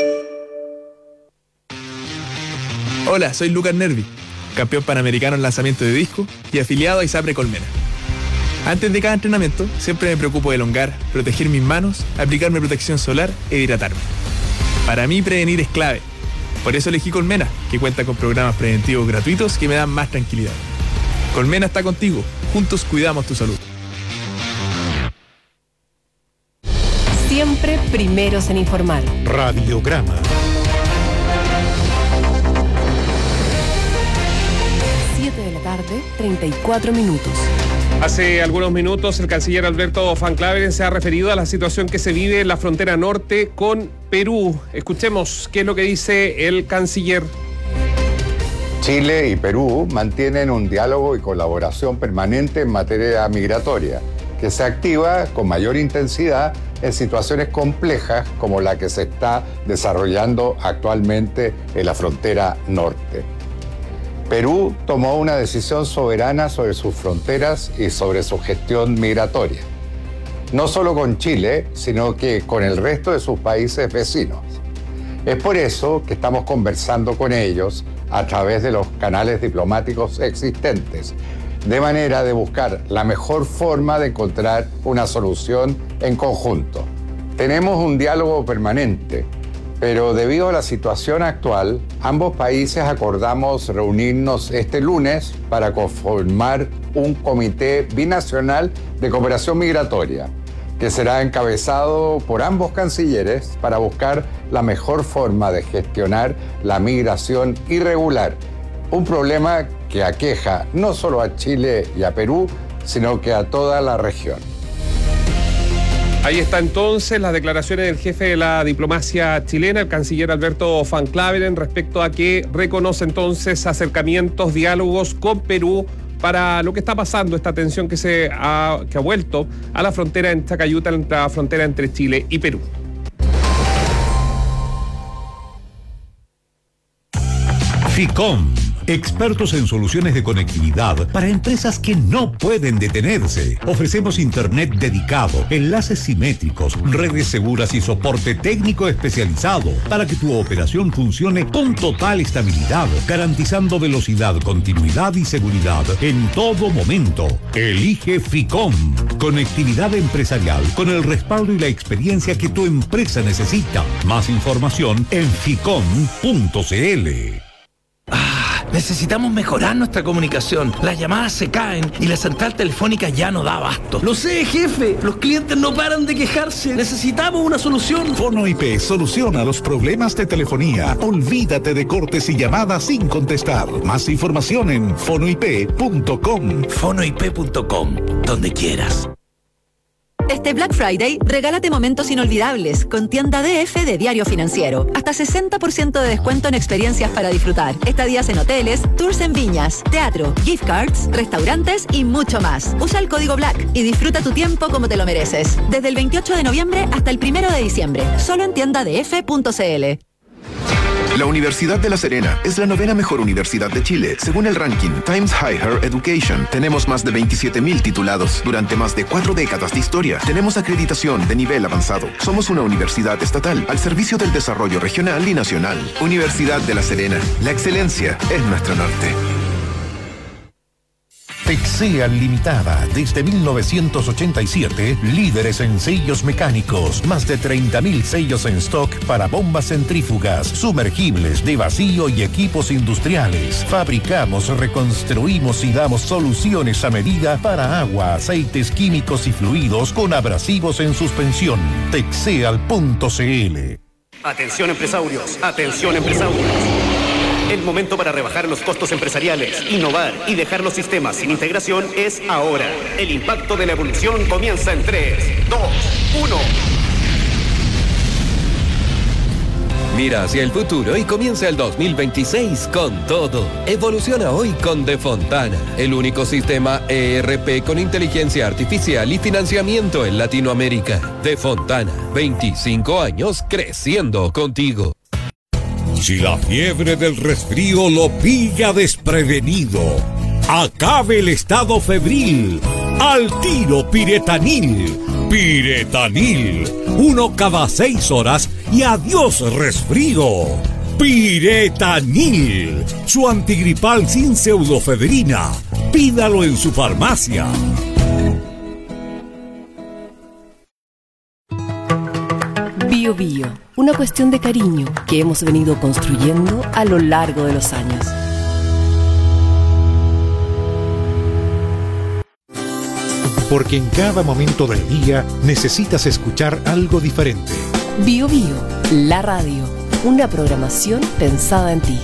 Hola, soy Lucas Nervi, campeón panamericano en lanzamiento de disco y afiliado a ISAPRE Colmena. Antes de cada entrenamiento, siempre me preocupo de elongar, proteger mis manos, aplicarme protección solar e hidratarme. Para mí, prevenir es clave. Por eso elegí Colmena, que cuenta con programas preventivos gratuitos que me dan más tranquilidad. Colmena está contigo. Juntos cuidamos tu salud. Siempre primeros en informar. Radiograma. 7 de la tarde, 34 minutos. Hace algunos minutos el canciller Alberto Van Claveren se ha referido a la situación que se vive en la frontera norte con Perú. Escuchemos qué es lo que dice el canciller. Chile y Perú mantienen un diálogo y colaboración permanente en materia migratoria que se activa con mayor intensidad en situaciones complejas como la que se está desarrollando actualmente en la frontera norte. Perú tomó una decisión soberana sobre sus fronteras y sobre su gestión migratoria, no solo con Chile, sino que con el resto de sus países vecinos. Es por eso que estamos conversando con ellos a través de los canales diplomáticos existentes, de manera de buscar la mejor forma de encontrar una solución en conjunto. Tenemos un diálogo permanente, pero debido a la situación actual, ambos países acordamos reunirnos este lunes para conformar un comité binacional de cooperación migratoria, que será encabezado por ambos cancilleres para buscar la mejor forma de gestionar la migración irregular, un problema que aqueja no solo a Chile y a Perú, sino que a toda la región. Ahí está entonces las declaraciones del jefe de la diplomacia chilena, el canciller Alberto Van Claveren, respecto a que reconoce entonces acercamientos, diálogos con Perú para lo que está pasando, esta tensión que ha vuelto a la frontera en Chacayuta, la frontera entre Chile y Perú. FICOM, expertos en soluciones de conectividad para empresas que no pueden detenerse. Ofrecemos internet dedicado, enlaces simétricos, redes seguras y soporte técnico especializado para que tu operación funcione con total estabilidad, garantizando velocidad, continuidad y seguridad en todo momento. Elige FICOM, conectividad empresarial con el respaldo y la experiencia que tu empresa necesita. Más información en ficom.cl. Necesitamos mejorar nuestra comunicación. Las llamadas se caen y la central telefónica ya no da abasto. Lo sé, jefe. Los clientes no paran de quejarse. Necesitamos una solución. Fono IP soluciona los problemas de telefonía. Olvídate de cortes y llamadas sin contestar. Más información en fonoip.com. Fonoip.com, donde quieras. Este Black Friday, regálate momentos inolvidables con tienda DF de Diario Financiero. Hasta 60% de descuento en experiencias para disfrutar. Estadías en hoteles, tours en viñas, teatro, gift cards, restaurantes y mucho más. Usa el código BLACK y disfruta tu tiempo como te lo mereces. Desde el 28 de noviembre hasta el 1 de diciembre. Solo en tiendadf.cl. La Universidad de La Serena es la 9ª mejor universidad de Chile, según el ranking Times Higher Education. Tenemos más de 27.000 titulados durante más de 4 décadas de historia. Tenemos acreditación de nivel avanzado. Somos una universidad estatal al servicio del desarrollo regional y nacional. Universidad de La Serena. La excelencia es nuestro norte. Texea Limitada, desde 1987, líderes en sellos mecánicos, más de 30.000 sellos en stock para bombas centrífugas, sumergibles de vacío y equipos industriales. Fabricamos, reconstruimos y damos soluciones a medida para agua, aceites químicos y fluidos con abrasivos en suspensión. Texeal.cl. Atención empresarios, atención empresarios. El momento para rebajar los costos empresariales, innovar y dejar los sistemas sin integración es ahora. El impacto de la evolución comienza en 3, 2, 1. Mira hacia el futuro y comienza el 2026 con todo. Evoluciona hoy con De Fontana, el único sistema ERP con inteligencia artificial y financiamiento en Latinoamérica. De Fontana, 25 años creciendo contigo. Si la fiebre del resfrío lo pilla desprevenido, acabe el estado febril. Al tiro Piretanil. Piretanil. 1 cada 6 horas y adiós resfrío. Piretanil. Su antigripal sin pseudofedrina. Pídalo en su farmacia. Bio Bio, una cuestión de cariño que hemos venido construyendo a lo largo de los años. Porque en cada momento del día necesitas escuchar algo diferente. Bio Bio, la radio, una programación pensada en ti.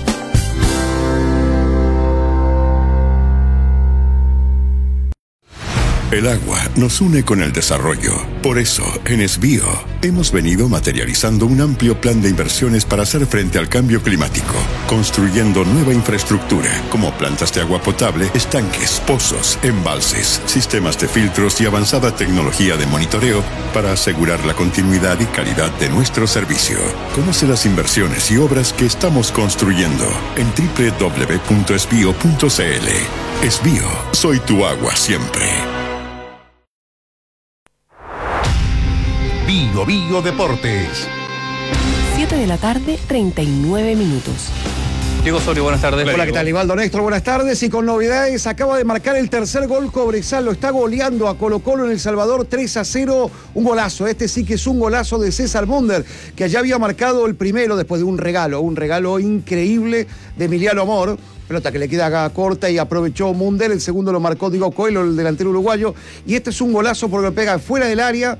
El agua nos une con el desarrollo. Por eso, en Esbío, hemos venido materializando un amplio plan de inversiones para hacer frente al cambio climático, construyendo nueva infraestructura, como plantas de agua potable, estanques, pozos, embalses, sistemas de filtros y avanzada tecnología de monitoreo para asegurar la continuidad y calidad de nuestro servicio. Conoce las inversiones y obras que estamos construyendo en www.esbio.cl. Esbío, soy tu agua siempre. Bio Bio Deportes. 7 de la tarde, 39 minutos. Diego Osorio, buenas tardes. Hola, ¿qué tal, Ivaldo Néstor? Buenas tardes. Y con novedades, acaba de marcar el tercer gol Cobresal. Lo está goleando a Colo-Colo en El Salvador 3-0. Un golazo. Este sí que es un golazo de César Munder, que ya había marcado el primero después de un regalo increíble de Emiliano Amor. Pelota que le queda corta y aprovechó Munder. El segundo lo marcó Diego Coelho, el delantero uruguayo. Y este es un golazo porque lo pega fuera del área.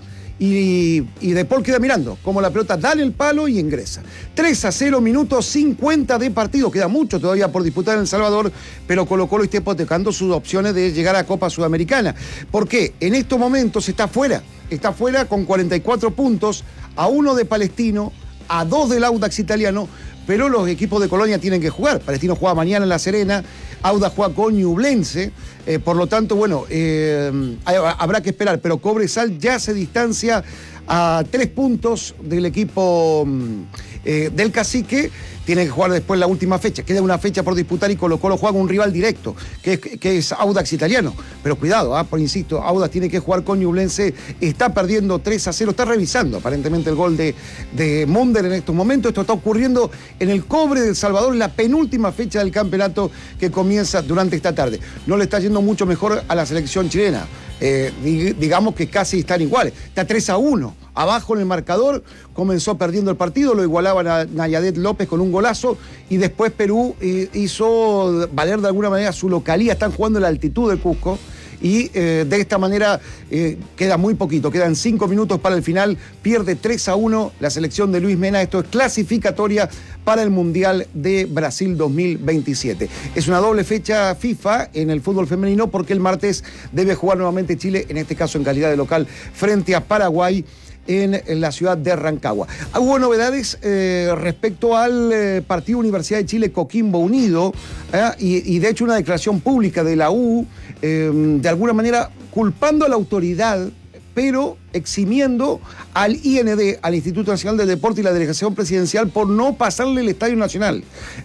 Y De Paul queda mirando como la pelota da el palo y ingresa. 3-0, minutos 50 de partido. Queda mucho todavía por disputar en El Salvador, pero Colo-Colo está hipotecando sus opciones de llegar a Copa Sudamericana. ¿Por qué? En estos momentos está fuera con 44 puntos, a 1 de Palestino, a 2 del Audax Italiano, pero los equipos de Colonia tienen que jugar. Palestino juega mañana en La Serena, Audax juega con Ñublense, por lo tanto, bueno, habrá que esperar, pero Cobresal ya se distancia a 3 puntos del equipo del Cacique. Tiene que jugar después la última fecha. Queda una fecha por disputar y Colo-Colo juega con un rival directo, que es Audax Italiano. Pero cuidado, insisto, Audax tiene que jugar con Ñublense. Está perdiendo 3-0. Está revisando aparentemente el gol de Munder en estos momentos. Esto está ocurriendo en el Cobre de El Salvador, la penúltima fecha del campeonato que comienza durante esta tarde. No le está yendo mucho mejor a la selección chilena. Digamos que casi están iguales. Está 3-1. Abajo en el marcador, comenzó perdiendo el partido, lo igualaban a Nayadet López con un golazo y después Perú hizo valer de alguna manera su localía. Están jugando en la altitud del Cusco y de esta manera queda muy poquito, quedan 5 minutos para el final, pierde 3-1 la selección de Luis Mena. Esto es clasificatoria para el Mundial de Brasil 2027. Es una doble fecha FIFA en el fútbol femenino porque el martes debe jugar nuevamente Chile, en este caso en calidad de local, frente a Paraguay en la ciudad de Rancagua. Hubo novedades respecto al partido Universidad de Chile Coquimbo Unido y de hecho una declaración pública de la U, de alguna manera culpando a la autoridad, pero eximiendo al IND, al Instituto Nacional del Deporte y la Delegación Presidencial por no pasarle el Estadio Nacional.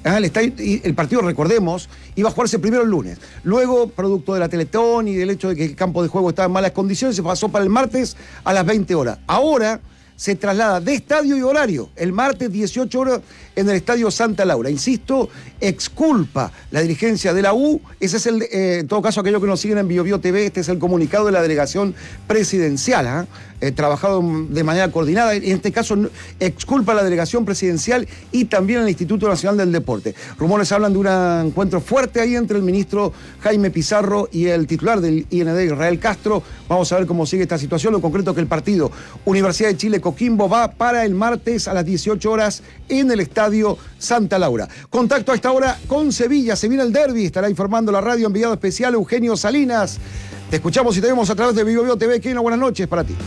El partido, recordemos, iba a jugarse primero el lunes. Luego, producto de la Teletón y del hecho de que el campo de juego estaba en malas condiciones, se pasó para el martes a las 20 horas. Ahora se traslada de estadio y horario, el martes 18 horas en el Estadio Santa Laura. Insisto, exculpa la dirigencia de la U. Ese es en todo caso, aquellos que nos siguen en Bio Bio TV, este es el comunicado de la delegación presidencial, trabajado de manera coordinada. En este caso, exculpa a la delegación presidencial y también al Instituto Nacional del Deporte. Rumores hablan de un encuentro fuerte ahí entre el ministro Jaime Pizarro y el titular del IND, Israel Castro. Vamos a ver cómo sigue esta situación. Lo concreto es que el partido Universidad de Chile Coquimbo va para el martes a las 18 horas en el Estadio Santa Laura. Contacto a esta hora con Sevilla. Se viene el derbi. Estará informando la radio enviado especial Eugenio Salinas. Te escuchamos y te vemos a través de Bio Bio TV. Kino, buenas noches para ti.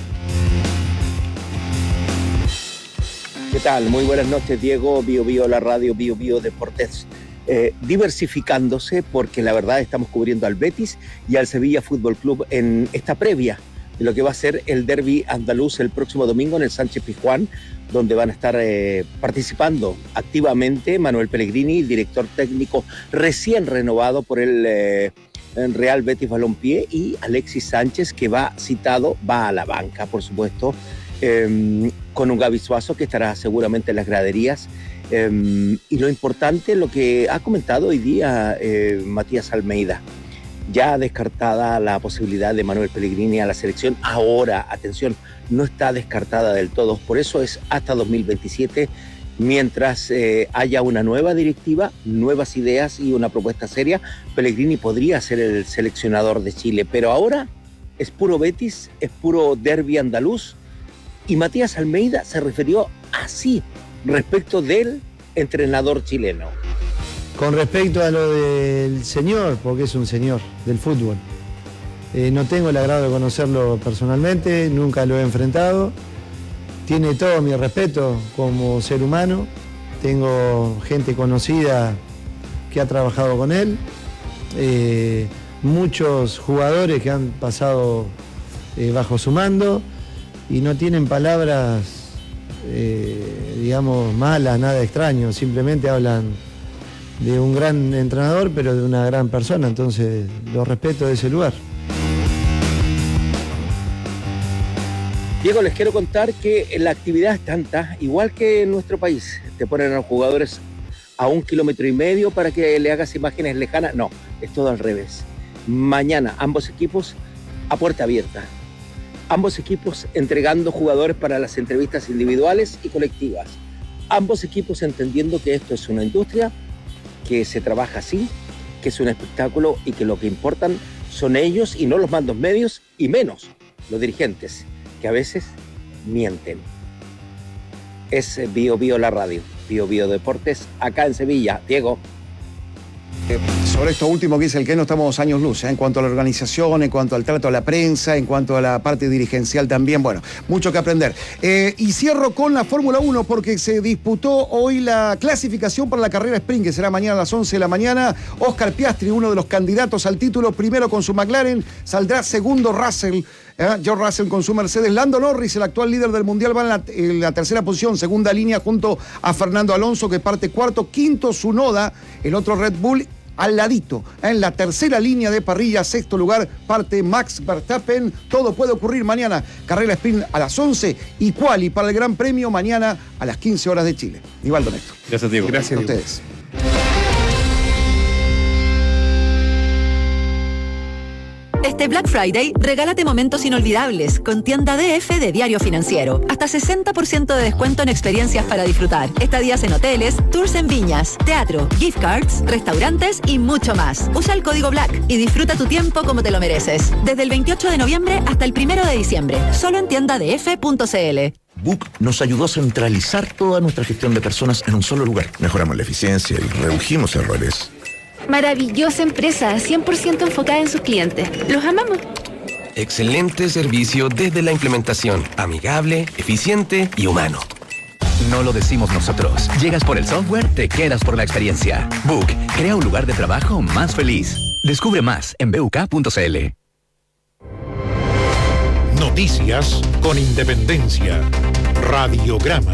¿Qué tal? Muy buenas noches, Diego. Bio Bio, la radio Bio Bio Deportes. Diversificándose porque la verdad estamos cubriendo al Betis y al Sevilla Fútbol Club en esta previa de lo que va a ser el derbi andaluz el próximo domingo en el Sánchez Pizjuán, donde van a estar participando activamente Manuel Pellegrini, el director técnico recién renovado por el Real Betis Balompié, y Alexis Sánchez, que va a la banca, por supuesto, con un Gaby Suazo que estará seguramente en las graderías. Y lo importante, lo que ha comentado hoy día Matías Almeida, ya descartada la posibilidad de Manuel Pellegrini a la selección. Ahora, atención, no está descartada del todo, por eso es hasta 2027, mientras haya una nueva directiva, nuevas ideas y una propuesta seria. Pellegrini podría ser el seleccionador de Chile, pero ahora es puro Betis, es puro derbi andaluz, y Matías Almeida se refirió así respecto del entrenador chileno. Con respecto a lo del señor, porque es un señor del fútbol, No tengo el agrado de conocerlo personalmente, nunca lo he enfrentado. Tiene todo mi respeto como ser humano. Tengo gente conocida que ha trabajado con él. Muchos jugadores que han pasado bajo su mando y no tienen palabras, digamos, malas, nada extraño. Simplemente hablan de un gran entrenador, pero de una gran persona. Entonces, lo respeto de ese lugar. Diego, les quiero contar que la actividad es tanta, igual que en nuestro país. Te ponen a los jugadores a 1,5 kilómetros para que le hagas imágenes lejanas. No, es todo al revés. Mañana ambos equipos a puerta abierta. Ambos equipos entregando jugadores para las entrevistas individuales y colectivas. Ambos equipos entendiendo que esto es una industria, que se trabaja así, que es un espectáculo y que lo que importan son ellos y no los mandos medios y menos los dirigentes, que a veces mienten. Es Bio Bio la radio, Bio Bio Deportes, acá en Sevilla. Diego. Sobre esto último que dice el que no estamos años luz, en cuanto a la organización, en cuanto al trato a la prensa, en cuanto a la parte dirigencial también, bueno, mucho que aprender. Y cierro con la Fórmula 1 porque se disputó hoy la clasificación para la carrera sprint, que será mañana a las 11 de la mañana. Oscar Piastri, uno de los candidatos al título, primero con su McLaren, saldrá segundo Russell. George Russell con su Mercedes. Lando Norris, el actual líder del Mundial, va en la tercera posición, segunda línea, junto a Fernando Alonso, que parte cuarto. Quinto, Tsunoda, el otro Red Bull, al ladito. En la tercera línea de parrilla, sexto lugar, parte Max Verstappen. Todo puede ocurrir mañana. Carrera sprint a las 11 y quali para el Gran Premio mañana a las 15 horas de Chile. Nivaldo Néstor. Gracias, Diego. Gracias a ustedes. Este Black Friday, regálate momentos inolvidables con tienda DF de Diario Financiero. Hasta 60% de descuento en experiencias para disfrutar. Estadías en hoteles, tours en viñas, teatro, gift cards, restaurantes y mucho más. Usa el código BLACK y disfruta tu tiempo como te lo mereces. Desde el 28 de noviembre hasta el 1 de diciembre. Solo en tiendadf.cl. Book nos ayudó a centralizar toda nuestra gestión de personas en un solo lugar. Mejoramos la eficiencia y redujimos errores. Maravillosa empresa, 100% enfocada en sus clientes. Los amamos. Excelente servicio desde la implementación. Amigable, eficiente y humano. No lo decimos nosotros. Llegas por el software, te quedas por la experiencia. Book, crea un lugar de trabajo más feliz. Descubre más en buk.cl. Noticias con independencia. Radiograma.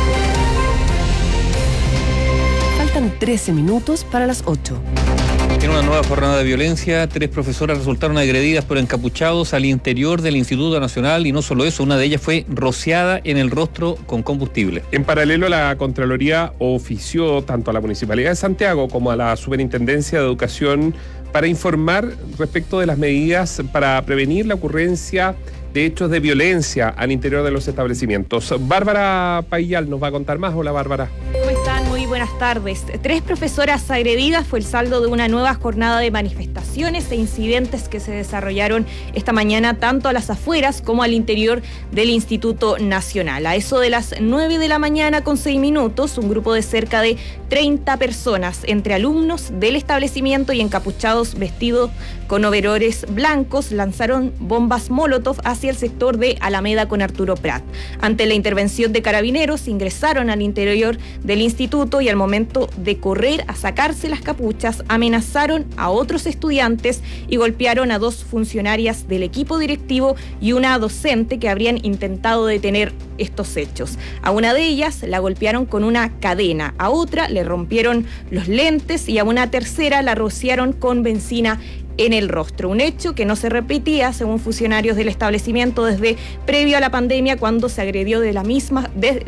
Faltan 13 minutos para las 8. En una nueva jornada de violencia, 3 profesoras resultaron agredidas por encapuchados al interior del Instituto Nacional y no solo eso, una de ellas fue rociada en el rostro con combustible. En paralelo, la Contraloría ofició tanto a la Municipalidad de Santiago como a la Superintendencia de Educación para informar respecto de las medidas para prevenir la ocurrencia de hechos de violencia al interior de los establecimientos. Bárbara Payal nos va a contar más. Hola, Bárbara. ¿Cómo están? Muy buenas tardes. 3 profesoras agredidas fue el saldo de una nueva jornada de manifestaciones e incidentes que se desarrollaron esta mañana tanto a las afueras como al interior del Instituto Nacional. A eso de las 9 de la mañana con 6 minutos, un grupo de cerca de 30 personas, entre alumnos del establecimiento y encapuchados vestidos con overoles blancos, lanzaron bombas Molotov hacia el sector de Alameda con Arturo Prat. Ante la intervención de carabineros, ingresaron al interior del instituto y al momento de correr a sacarse las capuchas, amenazaron a otros estudiantes y golpearon a 2 funcionarias del equipo directivo y una docente que habrían intentado detener estos hechos. A una de ellas la golpearon con una cadena, a otra le rompieron los lentes y a una tercera la rociaron con benzina en el rostro. Un hecho que no se repetía, según funcionarios del establecimiento, desde previo a la pandemia, cuando se agredió de la misma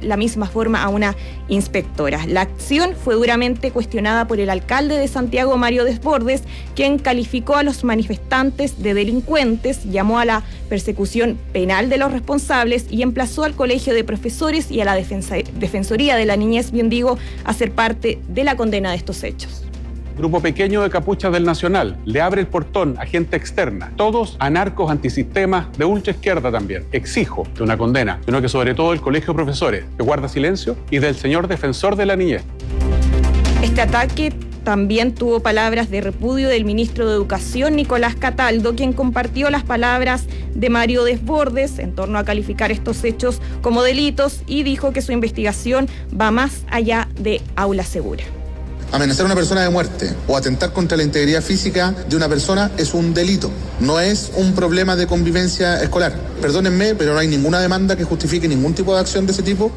forma a una inspectora. La acción fue duramente cuestionada por el alcalde de Santiago, Mario Desbordes, quien calificó a los manifestantes de delincuentes, llamó a la persecución penal de los responsables y emplazó al Colegio de Profesores y a la Defensoría de la Niñez, bien digo, a ser parte de la condena de estos hechos. Grupo pequeño de capuchas del Nacional le abre el portón a gente externa, todos anarcos antisistemas de ultraizquierda también. Exijo de una condena, sino que sobre todo el Colegio de Profesores, que guarda silencio, y del señor defensor de la niñez. Este ataque también tuvo palabras de repudio del ministro de Educación, Nicolás Cataldo, quien compartió las palabras de Mario Desbordes en torno a calificar estos hechos como delitos y dijo que su investigación va más allá de aula segura. Amenazar a una persona de muerte o atentar contra la integridad física de una persona es un delito, no es un problema de convivencia escolar. Perdónenme, pero no hay ninguna demanda que justifique ningún tipo de acción de ese tipo.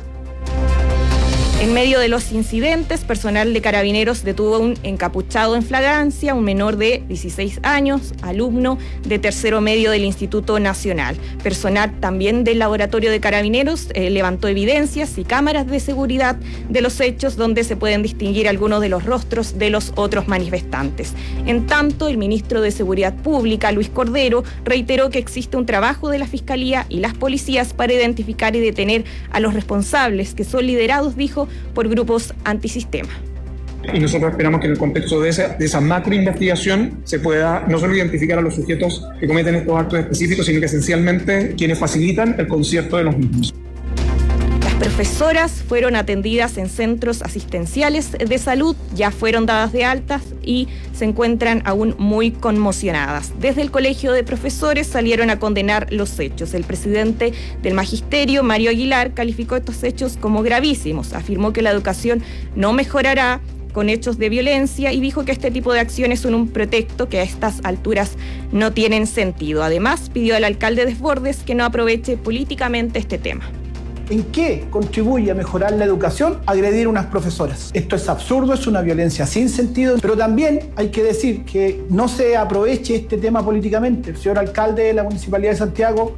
En medio de los incidentes, personal de Carabineros detuvo a un encapuchado en flagrancia, un menor de 16 años, alumno de tercero medio del Instituto Nacional. Personal también del Laboratorio de Carabineros levantó evidencias y cámaras de seguridad de los hechos donde se pueden distinguir algunos de los rostros de los otros manifestantes. En tanto, el ministro de Seguridad Pública, Luis Cordero, reiteró que existe un trabajo de la Fiscalía y las policías para identificar y detener a los responsables, que son liderados, dijo, por grupos antisistema. Y nosotros esperamos que en el contexto de esa macro investigación se pueda no solo identificar a los sujetos que cometen estos actos específicos, sino que esencialmente quienes facilitan el concierto de los mismos. Las profesoras fueron atendidas en centros asistenciales de salud, ya fueron dadas de altas y se encuentran aún muy conmocionadas. Desde el Colegio de Profesores salieron a condenar los hechos. El presidente del Magisterio, Mario Aguilar, calificó estos hechos como gravísimos. Afirmó que la educación no mejorará con hechos de violencia y dijo que este tipo de acciones son un pretexto que a estas alturas no tienen sentido. Además, pidió al alcalde Desbordes que no aproveche políticamente este tema. ¿En qué contribuye a mejorar la educación agredir a unas profesoras? Esto es absurdo, es una violencia sin sentido, pero también hay que decir que no se aproveche este tema políticamente. El señor alcalde de la Municipalidad de Santiago,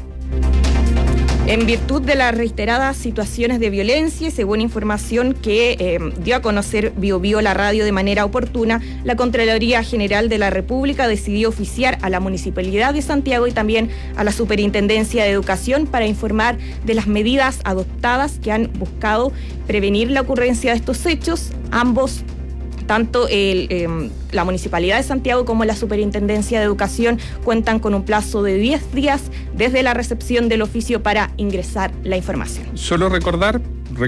en virtud de las reiteradas situaciones de violencia y según información que dio a conocer BioBio la radio de manera oportuna, la Contraloría General de la República decidió oficiar a la Municipalidad de Santiago y también a la Superintendencia de Educación para informar de las medidas adoptadas que han buscado prevenir la ocurrencia de estos hechos. Ambos, tanto la Municipalidad de Santiago como la Superintendencia de Educación, cuentan con un plazo de 10 días desde la recepción del oficio para ingresar la información. Solo recordar,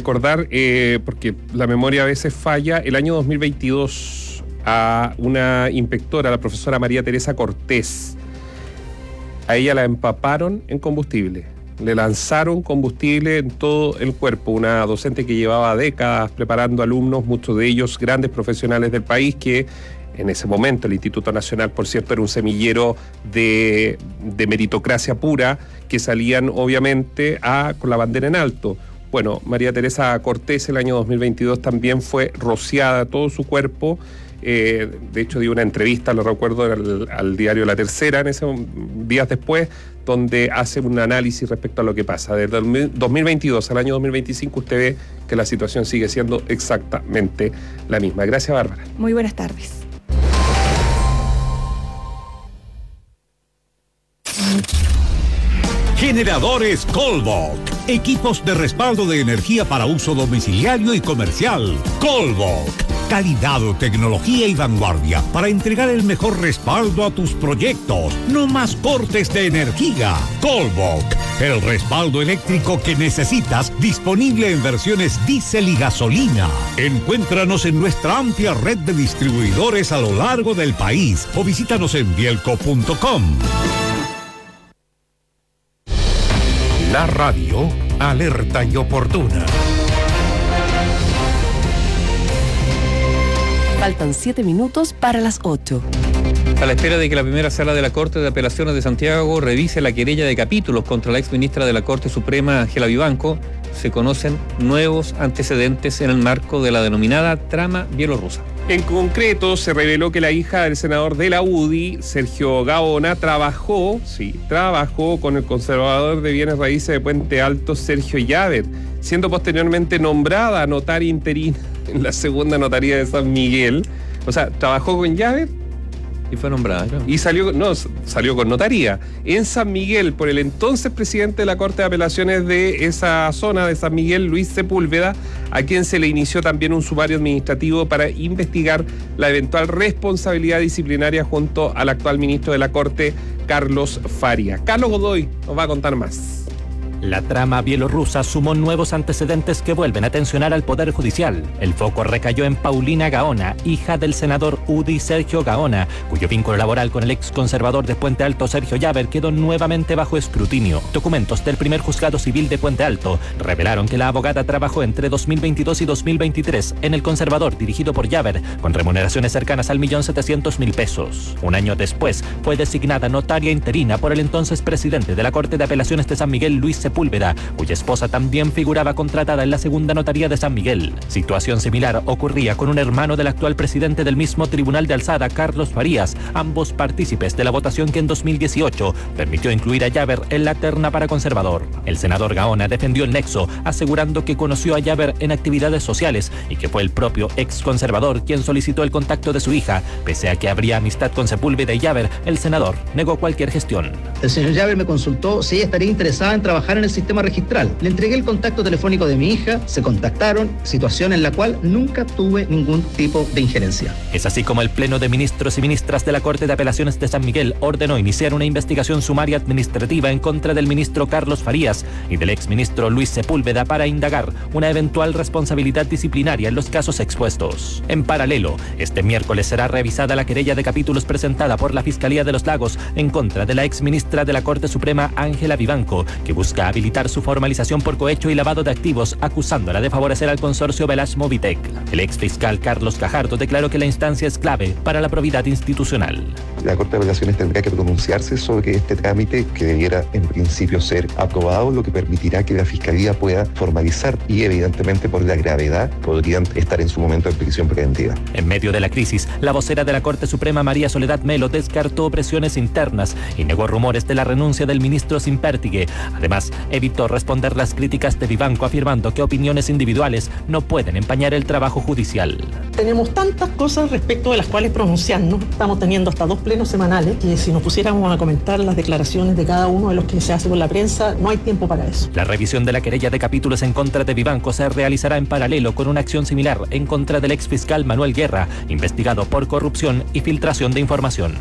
porque la memoria a veces falla, el año 2022 a una inspectora, la profesora María Teresa Cortés, a ella la empaparon en combustible. Le lanzaron combustible en todo el cuerpo, una docente que llevaba décadas preparando alumnos, muchos de ellos grandes profesionales del país, que en ese momento el Instituto Nacional, por cierto, era un semillero de meritocracia pura, que salían obviamente con la bandera en alto. Bueno, María Teresa Cortés el año 2022 también fue rociada todo su cuerpo. De hecho, dio una entrevista, lo recuerdo, al diario La Tercera, días después, donde hace un análisis respecto a lo que pasa. Desde el 2022 al año 2025 usted ve que la situación sigue siendo exactamente la misma. Gracias, Bárbara. Muy buenas tardes. Generadores Colbok. Equipos de respaldo de energía para uso domiciliario y comercial. Colbok. Calidad, tecnología y vanguardia para entregar el mejor respaldo a tus proyectos. No más cortes de energía. Colbok. El respaldo eléctrico que necesitas, disponible en versiones diésel y gasolina. Encuéntranos en nuestra amplia red de distribuidores a lo largo del país o visítanos en bielco.com. La radio alerta y oportuna. Faltan 7 minutos para las 8. A la espera de que la primera sala de la Corte de Apelaciones de Santiago revise la querella de capítulos contra la exministra de la Corte Suprema, Ángela Vivanco, se conocen nuevos antecedentes en el marco de la denominada trama bielorrusa. En concreto, se reveló que la hija del senador de la UDI, Sergio Gaona, trabajó con el conservador de bienes raíces de Puente Alto, Sergio Llaver, siendo posteriormente nombrada notaria interina en la segunda notaría de San Miguel. O sea, trabajó con Llaver y fue nombrada, claro. Y salió con notaría en San Miguel por el entonces presidente de la Corte de Apelaciones de esa zona de San Miguel, Luis Sepúlveda, a quien se le inició también un sumario administrativo para investigar la eventual responsabilidad disciplinaria junto al actual ministro de la Corte, Carlos Faria. Carlos Godoy nos va a contar más. La trama bielorrusa sumó nuevos antecedentes que vuelven a tensionar al Poder Judicial. El foco recayó en Paulina Gaona, hija del senador UDI Sergio Gaona, cuyo vínculo laboral con el ex conservador de Puente Alto Sergio Llaver quedó nuevamente bajo escrutinio. Documentos del primer juzgado civil de Puente Alto revelaron que la abogada trabajó entre 2022 y 2023 en el conservador dirigido por Llaver, con remuneraciones cercanas al 1.700.000 pesos. Un año después fue designada notaria interina por el entonces presidente de la Corte de Apelaciones de San Miguel, Luis Sepúlveda, cuya esposa también figuraba contratada en la segunda notaría de San Miguel. Situación similar ocurría con un hermano del actual presidente del mismo Tribunal de Alzada, Carlos Farías, ambos partícipes de la votación que en 2018 permitió incluir a Llaver en la terna para conservador. El senador Gaona defendió el nexo, asegurando que conoció a Llaver en actividades sociales y que fue el propio ex conservador quien solicitó el contacto de su hija. Pese a que habría amistad con Sepúlveda y Llaver, el senador negó cualquier gestión. El señor Llaver me consultó si ella estaría interesada en trabajar en el sistema registral. Le entregué el contacto telefónico de mi hija, se contactaron, situación en la cual nunca tuve ningún tipo de injerencia. Es así como el Pleno de Ministros y Ministras de la Corte de Apelaciones de San Miguel ordenó iniciar una investigación sumaria administrativa en contra del ministro Carlos Farías y del exministro Luis Sepúlveda para indagar una eventual responsabilidad disciplinaria en los casos expuestos. En paralelo, este miércoles será revisada la querella de capítulos presentada por la Fiscalía de los Lagos en contra de la exministra de la Corte Suprema, Ángela Vivanco, que busca habilitar su formalización por cohecho y lavado de activos, acusándola de favorecer al consorcio Velash Movitec. El exfiscal Carlos Cajardo declaró que la instancia es clave para la probidad institucional. La Corte de Apelaciones tendrá que pronunciarse sobre este trámite que debiera en principio ser aprobado, lo que permitirá que la Fiscalía pueda formalizar y evidentemente por la gravedad podrían estar en su momento en prisión preventiva. En medio de la crisis, la vocera de la Corte Suprema, María Soledad Melo, descartó presiones internas y negó rumores de la renuncia del ministro Simpértigue. Además, evitó responder las críticas de Vivanco, afirmando que opiniones individuales no pueden empañar el trabajo judicial. Tenemos tantas cosas respecto de las cuales pronunciarnos. Estamos teniendo hasta 2 plenos semanales que si nos pusiéramos a comentar las declaraciones de cada uno de los que se hace con la prensa, no hay tiempo para eso. La revisión de la querella de capítulos en contra de Vivanco se realizará en paralelo con una acción similar en contra del exfiscal Manuel Guerra, investigado por corrupción y filtración de información.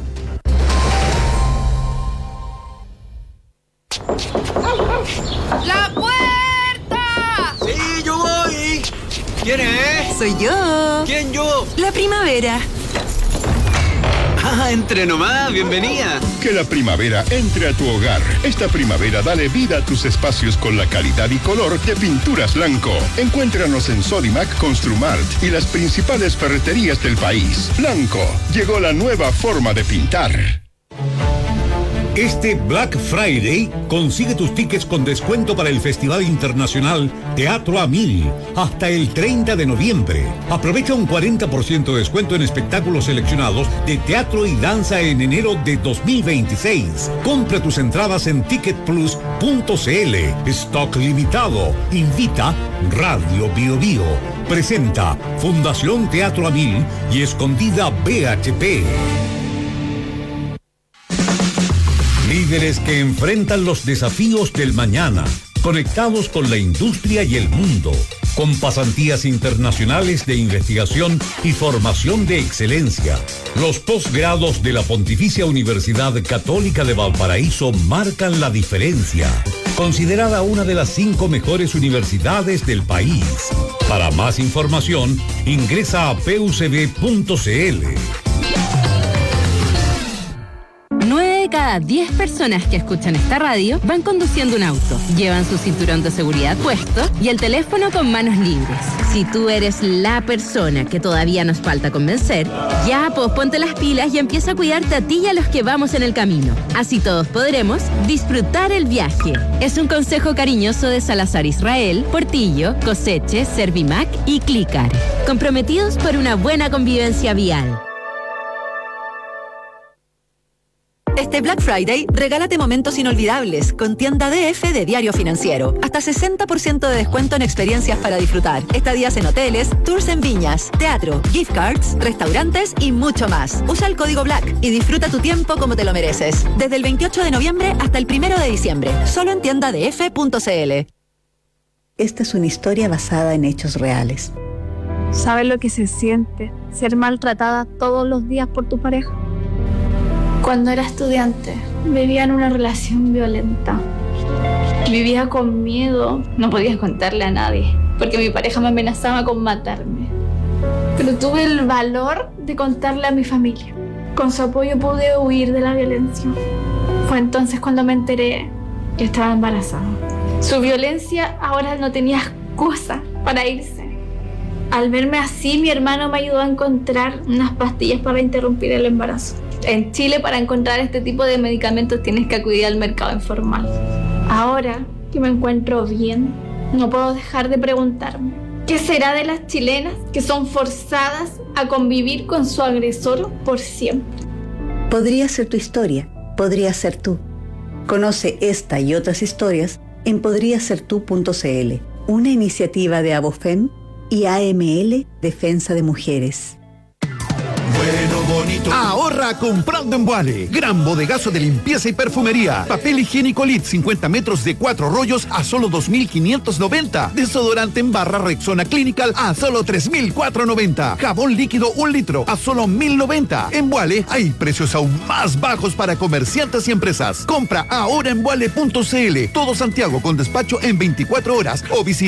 ¡La puerta! ¡Sí, yo voy! ¿Quién es? Soy yo. ¿Quién yo? La primavera. Ah, entre nomás, bienvenida. Que la primavera entre a tu hogar. Esta primavera dale vida a tus espacios con la calidad y color de Pinturas Blanco. Encuéntranos en Sodimac, Construmart y las principales ferreterías del país. Blanco, llegó la nueva forma de pintar. Este Black Friday consigue tus tickets con descuento para el Festival Internacional Teatro a 1000 hasta el 30 de noviembre. Aprovecha un 40% de descuento en espectáculos seleccionados de teatro y danza en enero de 2026. Compra tus entradas en ticketplus.cl. Stock limitado. Invita Radio Bio Bio. Presenta Fundación Teatro a 1000 y Escondida BHP. Líderes que enfrentan los desafíos del mañana, conectados con la industria y el mundo, con pasantías internacionales de investigación y formación de excelencia. Los posgrados de la Pontificia Universidad Católica de Valparaíso marcan la diferencia. Considerada una de las 5 mejores universidades del país. Para más información, ingresa a pucb.cl. 9 de cada 10 personas que escuchan esta radio van conduciendo un auto, llevan su cinturón de seguridad puesto y el teléfono con manos libres. Si tú eres la persona que todavía nos falta convencer, ya pues ponte las pilas y empieza a cuidarte a ti y a los que vamos en el camino. Así todos podremos disfrutar el viaje. Es un consejo cariñoso de Salazar Israel, Portillo, Coseche, Servimac y Clicar. Comprometidos por una buena convivencia vial. Este Black Friday, regálate momentos inolvidables con tienda DF de Diario Financiero. Hasta 60% de descuento en experiencias para disfrutar. Estadías en hoteles, tours en viñas, teatro, gift cards, restaurantes y mucho más. Usa el código BLACK y disfruta tu tiempo como te lo mereces. Desde el 28 de noviembre hasta el 1 de diciembre. Solo en tiendadf.cl. Esta es una historia basada en hechos reales. ¿Sabes lo que se siente ser maltratada todos los días por tu pareja? Cuando era estudiante, vivía en una relación violenta. Vivía con miedo, no podía contarle a nadie, porque mi pareja me amenazaba con matarme. Pero tuve el valor de contarle a mi familia. Con su apoyo pude huir de la violencia. Fue entonces cuando me enteré que estaba embarazada. Su violencia ahora no tenía excusa para irse. Al verme así, mi hermano me ayudó a encontrar unas pastillas para interrumpir el embarazo. En Chile, para encontrar este tipo de medicamentos tienes que acudir al mercado informal. Ahora que me encuentro bien, no puedo dejar de preguntarme, ¿qué será de las chilenas que son forzadas a convivir con su agresor por siempre? Podría ser tu historia, podría ser tú. Conoce esta y otras historias en podriasertu.cl, una iniciativa de Abofem y AML Defensa de Mujeres. Bueno, bonito. Ahorra comprando en Vuale. Gran bodegazo de limpieza y perfumería. Papel higiénico Lit 50 metros de 4 rollos a solo 2.590. Desodorante en barra Rexona Clinical a solo 3.490. Jabón líquido 1 litro a solo 1.090. En Vuale hay precios aún más bajos para comerciantes y empresas. Compra ahora en vuale.cl. Todo Santiago con despacho en 24 horas o visita